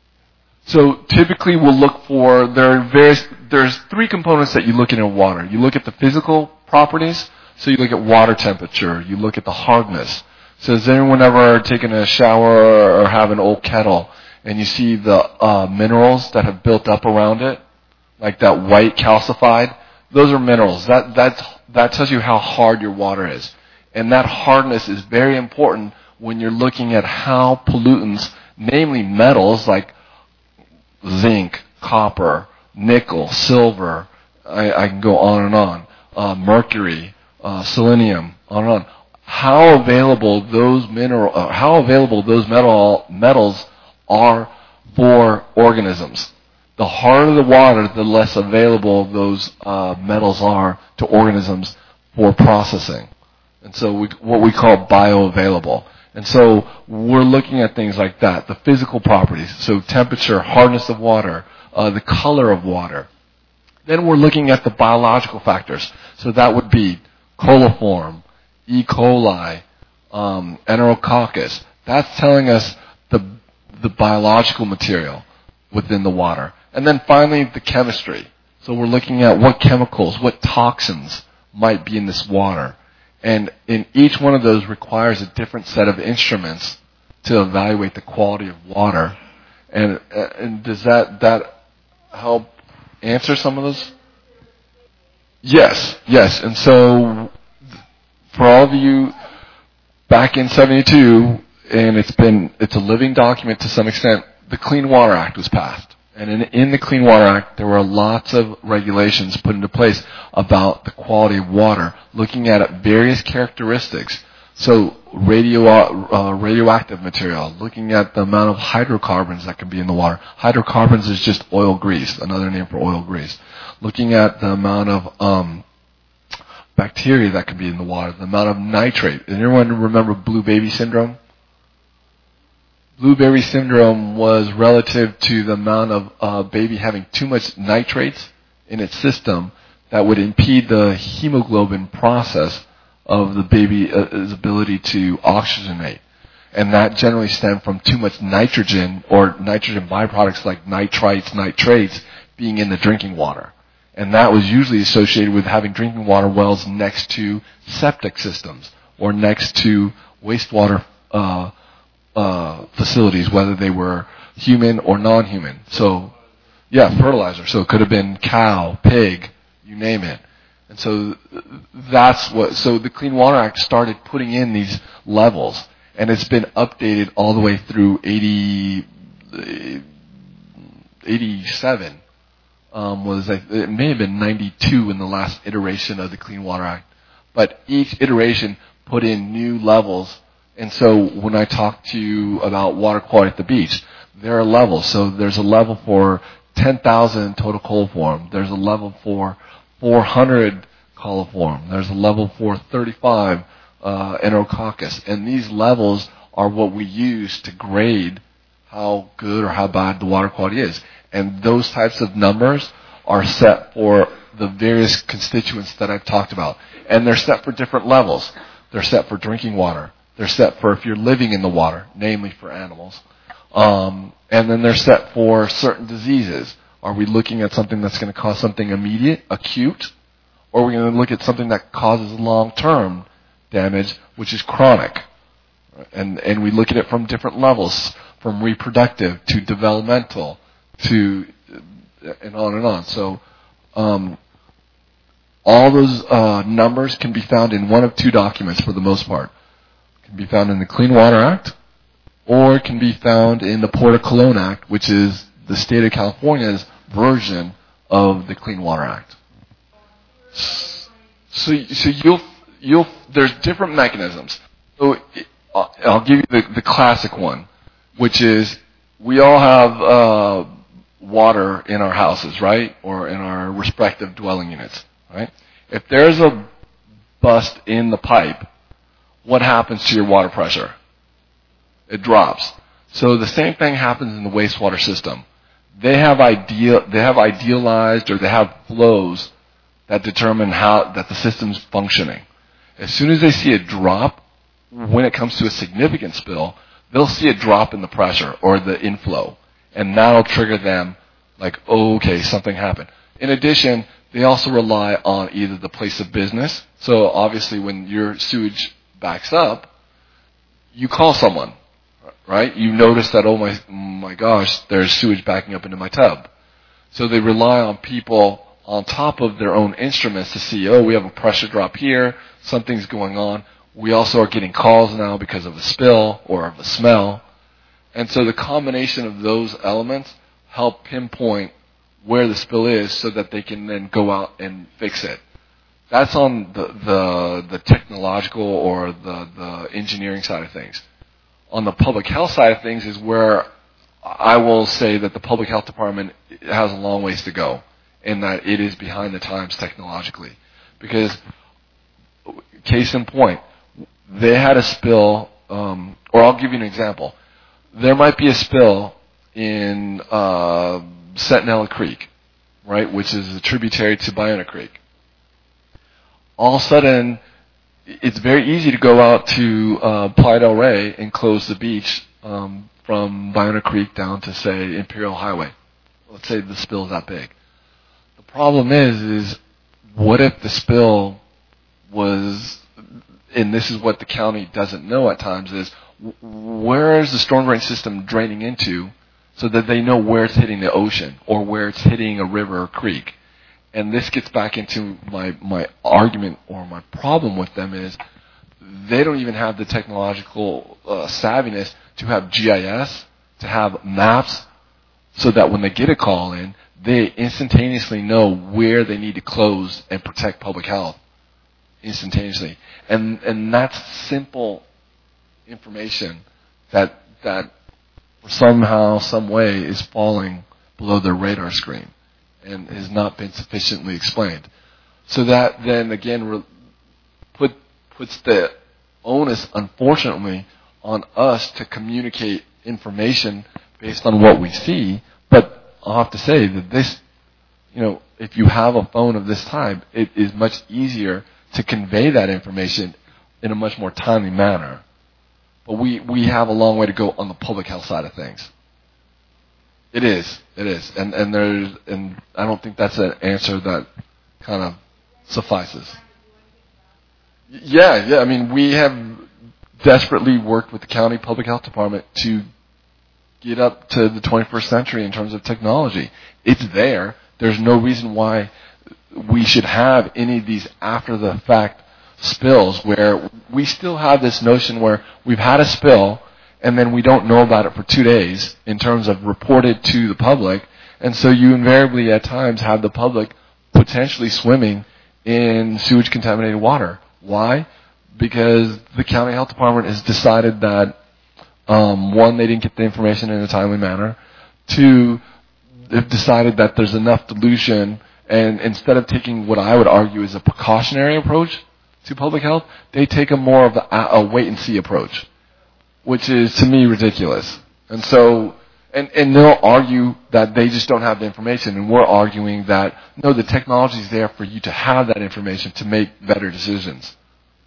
So typically, we'll look for there are various. There's three components that you look at in water. You look at the physical properties. So you look at water temperature. You look at the hardness. So has anyone ever taken a shower or have an old kettle and you see the uh, minerals that have built up around it, like that white calcified? Those are minerals. That that's that tells you how hard your water is, and that hardness is very important when you're looking at how pollutants, namely metals like zinc, copper, nickel, silver, I, I can go on and on, uh, mercury, uh, selenium, on and on. How available those mineral, uh, how available those metal metals are for organisms. The harder the water, the less available those uh, metals are to organisms for processing. And so we, what we call bioavailable. And so we're looking at things like that, the physical properties, so temperature, hardness of water, uh, the color of water. Then we're looking at the biological factors. So that would be coliform, E. coli, um, Enterococcus. That's telling us the the biological material within the water. And then finally, the chemistry. So we're looking at what chemicals, what toxins might be in this water. And in each one of those requires a different set of instruments to evaluate the quality of water. And, and does that, that help answer some of those? Yes, yes. And so for all of you, back in seventy-two, and it's been, it's a living document to some extent, the Clean Water Act was passed. And in, in the Clean Water Act, there were lots of regulations put into place about the quality of water, looking at various characteristics. So radio, uh, radioactive material, looking at the amount of hydrocarbons that can be in the water. Hydrocarbons is just oil grease, another name for oil grease. Looking at the amount of um, bacteria that can be in the water, the amount of nitrate. Does anyone remember blue baby syndrome? Blue baby syndrome was relative to the amount of uh, baby having too much nitrates in its system that would impede the hemoglobin process of the baby's ability to oxygenate. And that generally stemmed from too much nitrogen or nitrogen byproducts like nitrites, nitrates being in the drinking water. And that was usually associated with having drinking water wells next to septic systems or next to wastewater uh, uh, facilities, whether they were human or non-human. So, yeah, fertilizer. So it could have been cow, pig, you name it. And so that's what, so the Clean Water Act started putting in these levels, and it's been updated all the way through eighty, eighty-seven. Um, was like, it may have been ninety-two in the last iteration of the Clean Water Act. But each iteration put in new levels. And so when I talk to you about water quality at the beach, there are levels. So there's a level for ten thousand total coliform. There's a level for four hundred coliform. There's a level for thirty-five uh, enterococcus. And these levels are what we use to grade how good or how bad the water quality is. And those types of numbers are set for the various constituents that I've talked about. And they're set for different levels. They're set for drinking water. They're set for if you're living in the water, namely for animals. Um, and then they're set for certain diseases. Are we looking at something that's going to cause something immediate, acute, or are we going to look at something that causes long-term damage, which is chronic? And, and we look at it from different levels, from reproductive to developmental to, and on and on. So, um, all those uh, numbers can be found in one of two documents for the most part. It can be found in the Clean Water Act, or it can be found in the Port of Cologne Act, which is the state of California's version of the Clean Water Act. So, so you'll, you'll, there's different mechanisms. So I'll give you the, the classic one, which is we all have uh, water in our houses, right? Or in our respective dwelling units, right? If there's a bust in the pipe, what happens to your water pressure? It drops. So the same thing happens in the wastewater system. They have ideal, they have idealized or they have flows that determine how that the system's functioning. As soon as they see a drop, when it comes to a significant spill, they'll see a drop in the pressure or the inflow, and that'll trigger them like, oh, okay, something happened. In addition, they also rely on either the place of business. So obviously when your sewage backs up, you call someone, right? You notice that, oh my, my gosh, there's sewage backing up into my tub. So they rely on people on top of their own instruments to see, oh, we have a pressure drop here, something's going on. We also are getting calls now because of a spill or of a smell. And so the combination of those elements help pinpoint where the spill is so that they can then go out and fix it. That's on the, the, the technological or the, the engineering side of things. On the public health side of things is where I will say that the public health department has a long ways to go in that it is behind the times technologically. Because, case in point, they had a spill, um, or I'll give you an example. There might be a spill in uh, Sentinella Creek, right, which is a tributary to Ballona Creek. All of a sudden, it's very easy to go out to uh, Playa del Rey and close the beach um, from Ballona Creek down to, say, Imperial Highway. Let's say the spill is that big. The problem is, is what if the spill was, and this is what the county doesn't know at times, is where is the storm drain system draining into so that they know where it's hitting the ocean or where it's hitting a river or creek. And this gets back into my, my argument or my problem with them is they don't even have the technological uh, savviness to have G I S, to have maps, so that when they get a call in, they instantaneously know where they need to close and protect public health instantaneously. And and that's simple information that that somehow, some way is falling below their radar screen and has not been sufficiently explained. So that then again re- put puts the onus, unfortunately, on us to communicate information based on what we see. But I'll have to say that this, you know, if you have a phone of this type, it is much easier to convey that information in a much more timely manner. But we, we have a long way to go on the public health side of things. It is. It is. And and there's and I don't think that's an answer that kind of suffices. Yeah, yeah. I mean, we have desperately worked with the county public health department to get up to the twenty-first century in terms of technology. It's there. There's no reason why we should have any of these after the fact spills where we still have this notion where we've had a spill and then we don't know about it for two days in terms of reported to the public. And so you invariably at times have the public potentially swimming in sewage contaminated water. Why? Because the county health department has decided that, um, one, they didn't get the information in a timely manner. Two, they've decided that there's enough dilution, and instead of taking what I would argue is a precautionary approach to public health, they take a more of a, a wait-and-see approach, which is, to me, ridiculous. And so, and, and they'll argue that they just don't have the information, and we're arguing that, no, the technology is there for you to have that information to make better decisions.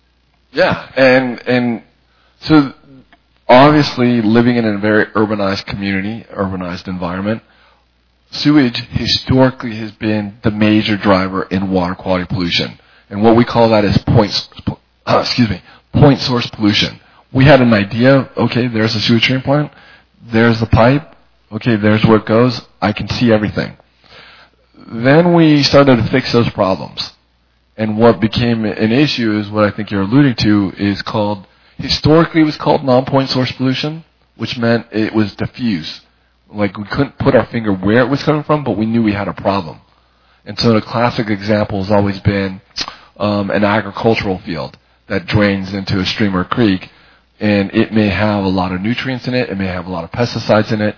Yeah, and and so obviously living in a very urbanized community, urbanized environment, sewage historically has been the major driver in water quality pollution. And what we call that is point, uh, excuse me, point source pollution. We had an idea, okay, there's a sewage treatment plant, there's the pipe, okay, there's where it goes, I can see everything. Then we started to fix those problems. And what became an issue is what I think you're alluding to is called, historically it was called non-point source pollution, which meant it was diffuse. Like we couldn't put our finger where it was coming from, but we knew we had a problem. And so the classic example has always been um, an agricultural field that drains into a stream or creek, and it may have a lot of nutrients in it, it may have a lot of pesticides in it,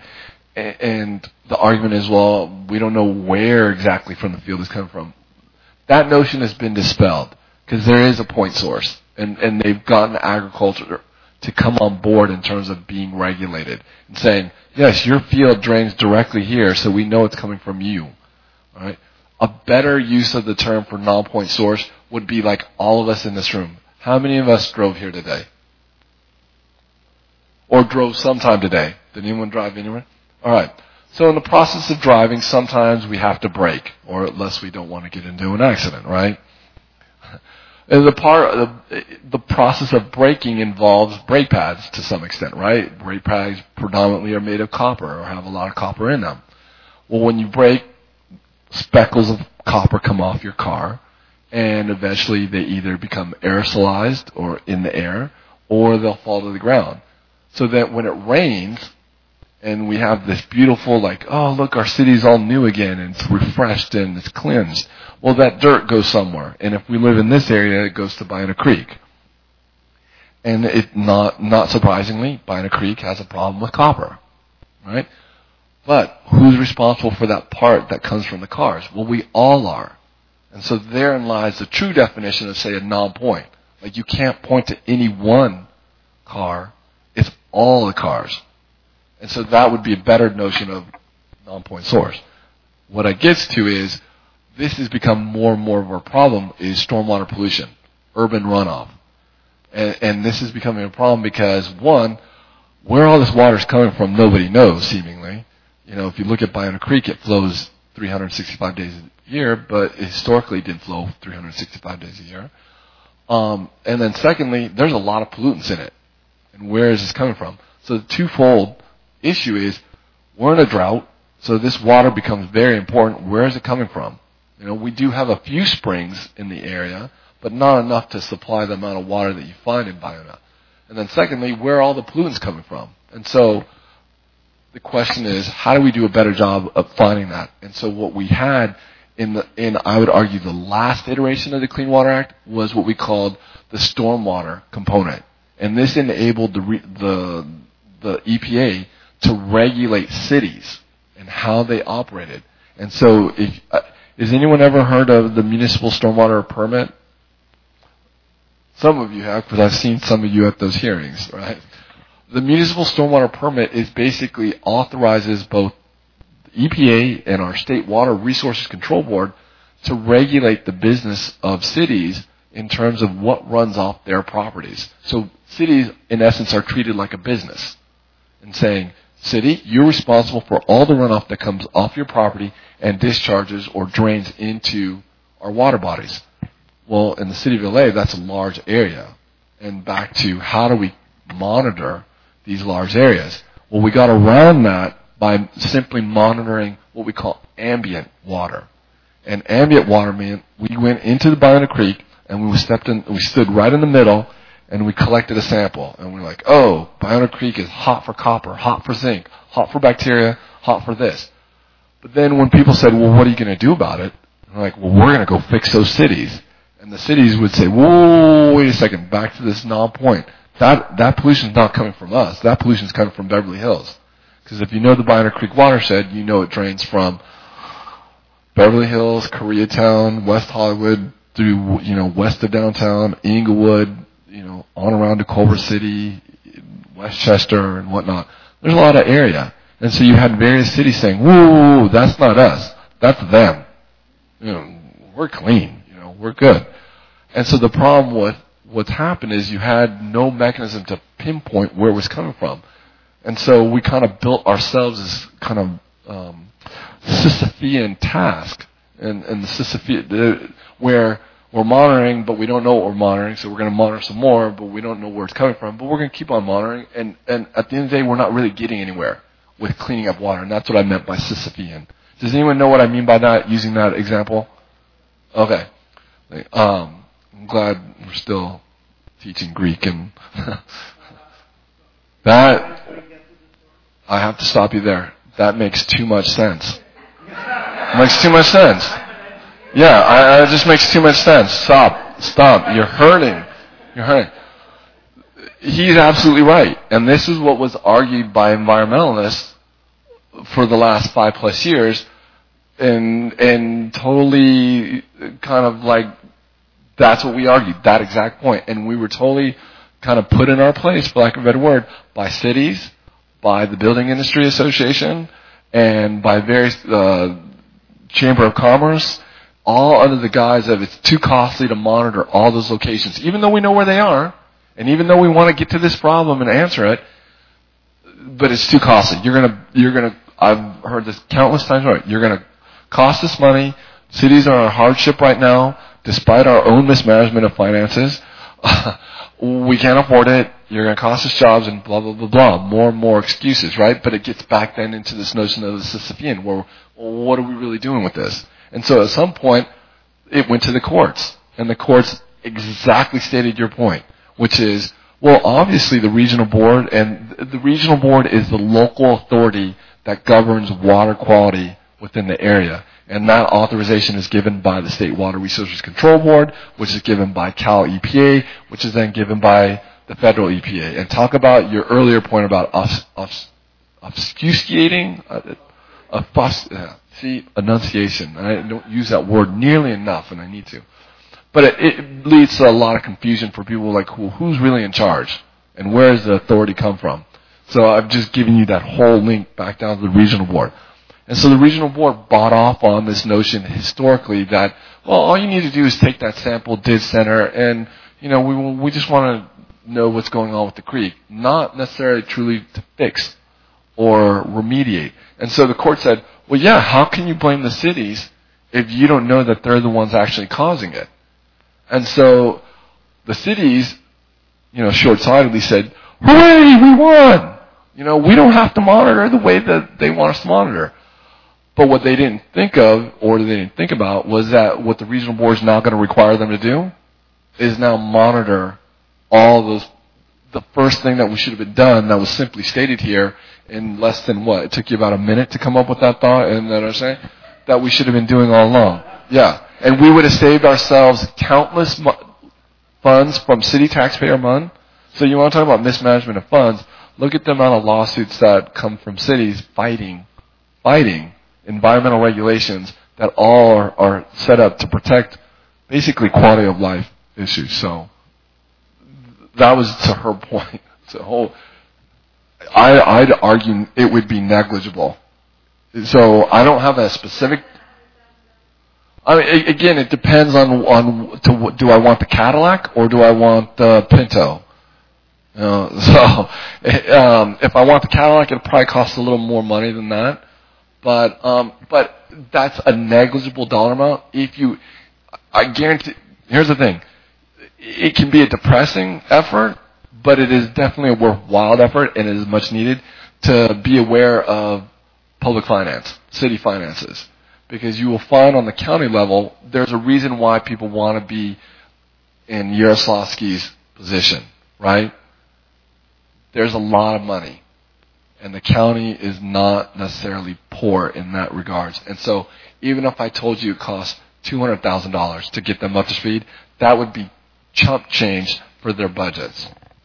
and the argument is, well, we don't know where exactly from the field is coming from. That notion has been dispelled because there is a point source, and, and they've gotten agriculture to come on board in terms of being regulated and saying, yes, your field drains directly here, so we know it's coming from you. All right? A better use of the term for non-point source would be like all of us in this room. How many of us drove here today? Or drove sometime today? Did anyone drive anywhere? All right. So in the process of driving, sometimes we have to brake, or unless we don't want to get into an accident, right? And the part, the, the process of braking involves brake pads to some extent, right? Brake pads predominantly are made of copper or have a lot of copper in them. Well, when you brake, speckles of copper come off your car, and eventually they either become aerosolized or in the air, or they'll fall to the ground. So that when it rains, and we have this beautiful, like, oh, look, our city's all new again, and it's refreshed and it's cleansed. Well, that dirt goes somewhere. And if we live in this area, it goes to Baina Creek. And it not not surprisingly, Baina Creek has a problem with copper. Right? But who's responsible for that part that comes from the cars? Well, we all are. And so therein lies the true definition of, say, a non-point. Like, you can't point to any one car. It's all the cars. And so that would be a better notion of non-point source. What it gets to is, this has become more and more of our problem, is stormwater pollution, urban runoff. And, and this is becoming a problem because, one, where all this water is coming from, nobody knows, seemingly. You know, if you look at Baina Creek, it flows three hundred sixty-five days a year, but historically it did flow three hundred sixty-five days a year. Um, and then secondly, there's a lot of pollutants in it. And where is this coming from? So the twofold issue is, we're in a drought, so this water becomes very important. Where is it coming from? You know, we do have a few springs in the area, but not enough to supply the amount of water that you find in Baina. And then secondly, where are all the pollutants coming from? And so the question is, how do we do a better job of finding that? And so what we had in the, in I would argue the last iteration of the Clean Water Act was what we called the stormwater component. And this enabled the, re, the, the E P A to regulate cities and how they operated. And so, if, uh, has anyone ever heard of the municipal stormwater permit? Some of you have, because I've seen some of you at those hearings, right? The municipal stormwater permit is basically authorizes both the E P A and our State Water Resources Control Board to regulate the business of cities in terms of what runs off their properties. So cities, in essence, are treated like a business and saying, city, you're responsible for all the runoff that comes off your property and discharges or drains into our water bodies. Well, in the city of L A, that's a large area. And back to how do we monitor these large areas? Well, we got around that by simply monitoring what we call ambient water. And ambient water meant we went into the Ballina Creek and we stepped in, we stood right in the middle and we collected a sample. And we're like, oh, Ballina Creek is hot for copper, hot for zinc, hot for bacteria, hot for this. But then when people said, well, what are you going to do about it? And we're like, well, we're going to go fix those cities. And the cities would say, whoa, wait a second, back to this null point. That, that pollution's not coming from us. That pollution's coming from Beverly Hills. Because if you know the Ballina Creek watershed, you know it drains from Beverly Hills, Koreatown, West Hollywood, through, you know, west of downtown, Inglewood, you know, on around to Culver City, Westchester, and whatnot. There's a lot of area. And so you had various cities saying, whoa, that's not us. That's them. You know, we're clean. We're good. And so the problem with what's happened is you had no mechanism to pinpoint where it was coming from. And so we kind of built ourselves this kind of um, Sisyphean task, and, and the Sisyphean, where we're monitoring, but we don't know what we're monitoring, so we're going to monitor some more, but we don't know where it's coming from, but we're going to keep on monitoring, and, and at the end of the day, we're not really getting anywhere with cleaning up water, and that's what I meant by Sisyphean. Does anyone know what I mean by that, using that example? Okay. Um, I'm glad we're still teaching Greek, and that, I have to stop you there. That makes too much sense. It makes too much sense. Yeah, I, it just makes too much sense. Stop, stop. You're hurting. You're hurting. He's absolutely right. And this is what was argued by environmentalists for the last five plus years, and, and totally kind of like, that's what we argued, that exact point. And we were totally kind of put in our place, for lack of a better word, by cities, by the Building Industry Association, and by various uh, Chamber of Commerce, all under the guise of it's too costly to monitor all those locations, even though we know where they are, and even though we want to get to this problem and answer it, but it's too costly. You're gonna, you're gonna. I've heard this countless times. Right? You're gonna cost us money. Cities are in hardship right now. Despite our own mismanagement of finances, we can't afford it, you're going to cost us jobs, and blah, blah, blah, blah. More and more excuses, right? But it gets back then into this notion of the Sisyphean, where, well, what are we really doing with this? And so at some point, it went to the courts. And the courts exactly stated your point, which is, well, obviously the regional board, and the regional board is the local authority that governs water quality within the area. And that authorization is given by the State Water Resources Control Board, which is given by Cal E P A, which is then given by the federal E P A. And talk about your earlier point about obs- obs- obfuscating, uh, obfus- uh, see, enunciation. I don't use that word nearly enough, and I need to. But it, it leads to a lot of confusion for people like, well, who's really in charge? And where does the authority come from? So I've just given you that whole link back down to the regional board. And so the regional board bought off on this notion historically that, well, all you need to do is take that sample, D I S center, and, you know, we we just want to know what's going on with the creek, not necessarily truly to fix or remediate. And so the court said, well, yeah, how can you blame the cities if you don't know that they're the ones actually causing it? And so the cities, you know, short-sightedly said, hooray, we won! You know, we don't have to monitor the way that they want us to monitor. But what they didn't think of, or they didn't think about, was that what the regional board is now going to require them to do is now monitor all those, the first thing that we should have been done that was simply stated here in less than what? It took you about a minute to come up with that thought, and that I'm saying? That we should have been doing all along. Yeah. And we would have saved ourselves countless mo- funds from city taxpayer money. So you want to talk about mismanagement of funds, look at the amount of lawsuits that come from cities fighting, fighting environmental regulations that all are, are set up to protect basically quality of life issues. So that was to her point. So whole, I, I'd argue it would be negligible. So I don't have a specific. I mean, again, it depends on on to, do I want the Cadillac or do I want the Pinto? You know, so um, if I want the Cadillac, it'll probably cost a little more money than that. But um, but that's a negligible dollar amount. If you, I guarantee. Here's the thing: it can be a depressing effort, but it is definitely a worthwhile effort, and it is much needed to be aware of public finance, city finances, because you will find on the county level there's a reason why people want to be in Yaroslavsky's position, right? There's a lot of money, and the county is not necessarily poor in that regards. And so even if I told you it costs two hundred thousand dollars to get them up to speed, that would be chump change for their budgets.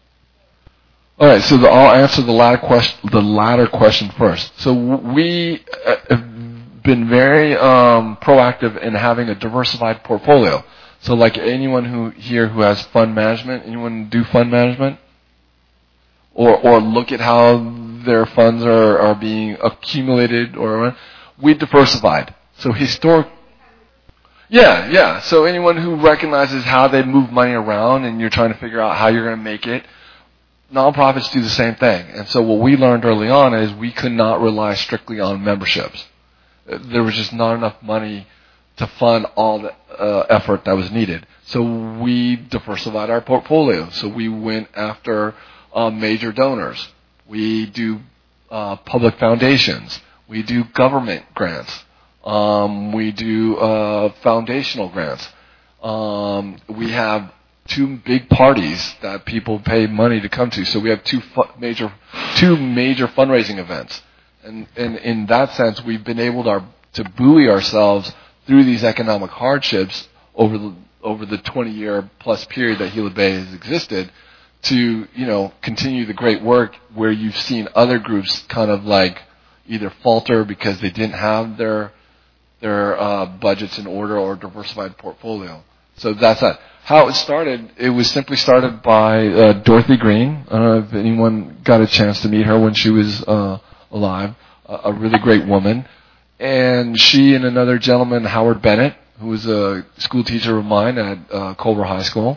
All right, so the, I'll answer the latter question, the latter question first. So we have been very um, proactive in having a diversified portfolio. So like anyone who here who has fund management, anyone do fund management? Or, or look at how their funds are, are being accumulated, or we diversified. So historic, yeah, yeah. So anyone who recognizes how they move money around, and you're trying to figure out how you're going to make it, nonprofits do the same thing. And so what we learned early on is we could not rely strictly on memberships. There was just not enough money to fund all the uh, effort that was needed. So we diversified our portfolio. So we went after Uh, major donors. We do uh, public foundations. We do government grants. Um, we do uh, foundational grants. Um, we have two big parties that people pay money to come to. So we have two fu- major, two major fundraising events. And, and in that sense, we've been able to, to buoy ourselves through these economic hardships over the over the twenty-year plus period that Gila Bay has existed, to, you know, continue the great work where you've seen other groups kind of like either falter because they didn't have their their uh, budgets in order or diversified portfolio. So that's that. How it started, it was simply started by uh, Dorothy Green. I don't know if anyone got a chance to meet her when she was uh, alive. Uh, a really great woman. And she and another gentleman, Howard Bennett, who was a school teacher of mine at uh, Culver High School,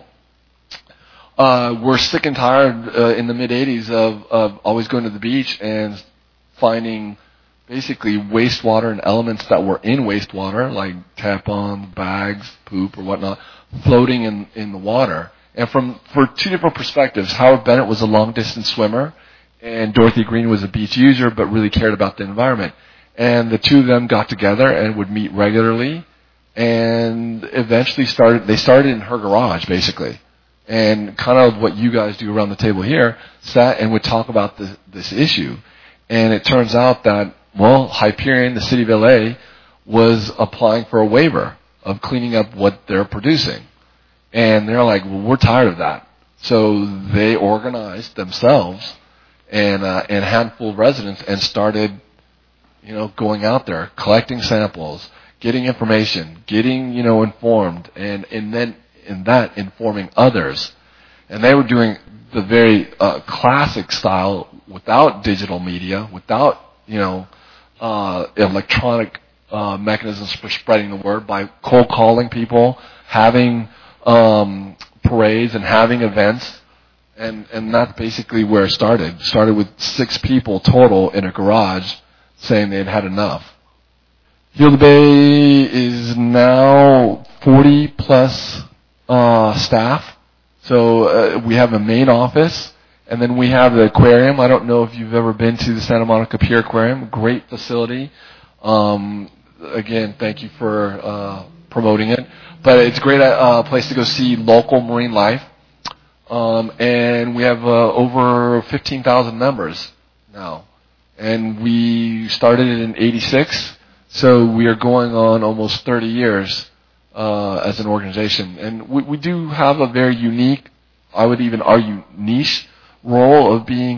Uh, we're sick and tired uh, in the mid-eighties of, of always going to the beach and finding basically wastewater and elements that were in wastewater, like tampons, bags, poop, or whatnot, floating in, in the water. And from for two different perspectives, Howard Bennett was a long-distance swimmer, and Dorothy Green was a beach user but really cared about the environment. And the two of them got together and would meet regularly, and eventually started. They started in her garage, basically. And kind of what you guys do around the table here, sat and would talk about this, this issue. And it turns out that, well, Hyperion, the city of L A, was applying for a waiver of cleaning up what they're producing. And they're like, well, we're tired of that. So they organized themselves and, uh, and a handful of residents and started, you know, going out there, collecting samples, getting information, getting, you know, informed, and, and then in that informing others. And they were doing the very uh, classic style without digital media, without, you know, uh, electronic uh, mechanisms for spreading the word, by cold calling people, having um, parades and having events. And, and that's basically where it started. It started with six people total in a garage saying they'd had enough. Gila Bay is now forty plus Uh, staff. So uh, we have a main office, and then we have the aquarium. I don't know if you've ever been to the Santa Monica Pier Aquarium. Great facility. Um, again, thank you for uh, promoting it. But it's a great uh, place to go see local marine life. Um, and we have uh, over fifteen thousand members now. And we started it in eighty-six, so we are going on almost thirty years. Uh, as an organization. And we, we do have a very unique, I would even argue, niche role of being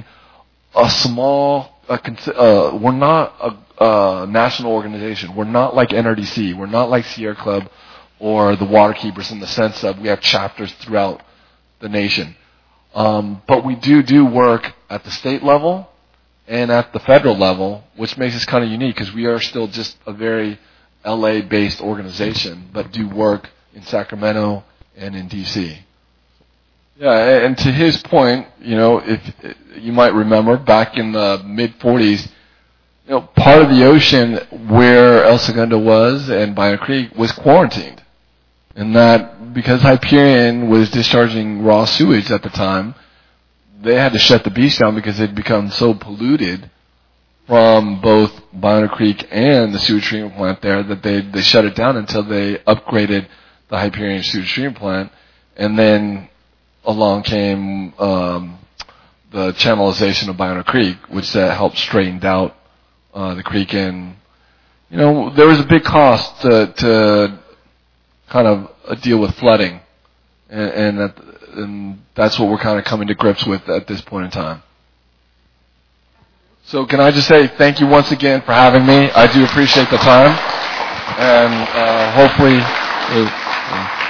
a small, a, uh, we're not a, a national organization. We're not like N R D C. We're not like Sierra Club or the Waterkeepers in the sense that we have chapters throughout the nation. Um, but we do do work at the state level and at the federal level, which makes us kind of unique because we are still just a very L A-based organization, but do work in Sacramento and in D C. Yeah, and to his point, you know, if you might remember back in the mid forties, you know, part of the ocean where El Segundo was and Ballena Creek was quarantined. And that because Hyperion was discharging raw sewage at the time, they had to shut the beach down because it had become so polluted from both Ballena Creek and the sewage treatment plant there that they, they shut it down until they upgraded the Hyperion sewage treatment plant. And then along came um, the channelization of Ballena Creek, which uh, helped straighten out uh, the creek. And, you know, there was a big cost to, to kind of uh, deal with flooding. And, and, that, and that's what we're kind of coming to grips with at this point in time. So can I just say thank you once again for having me. I do appreciate the time. And uh, hopefully... Uh,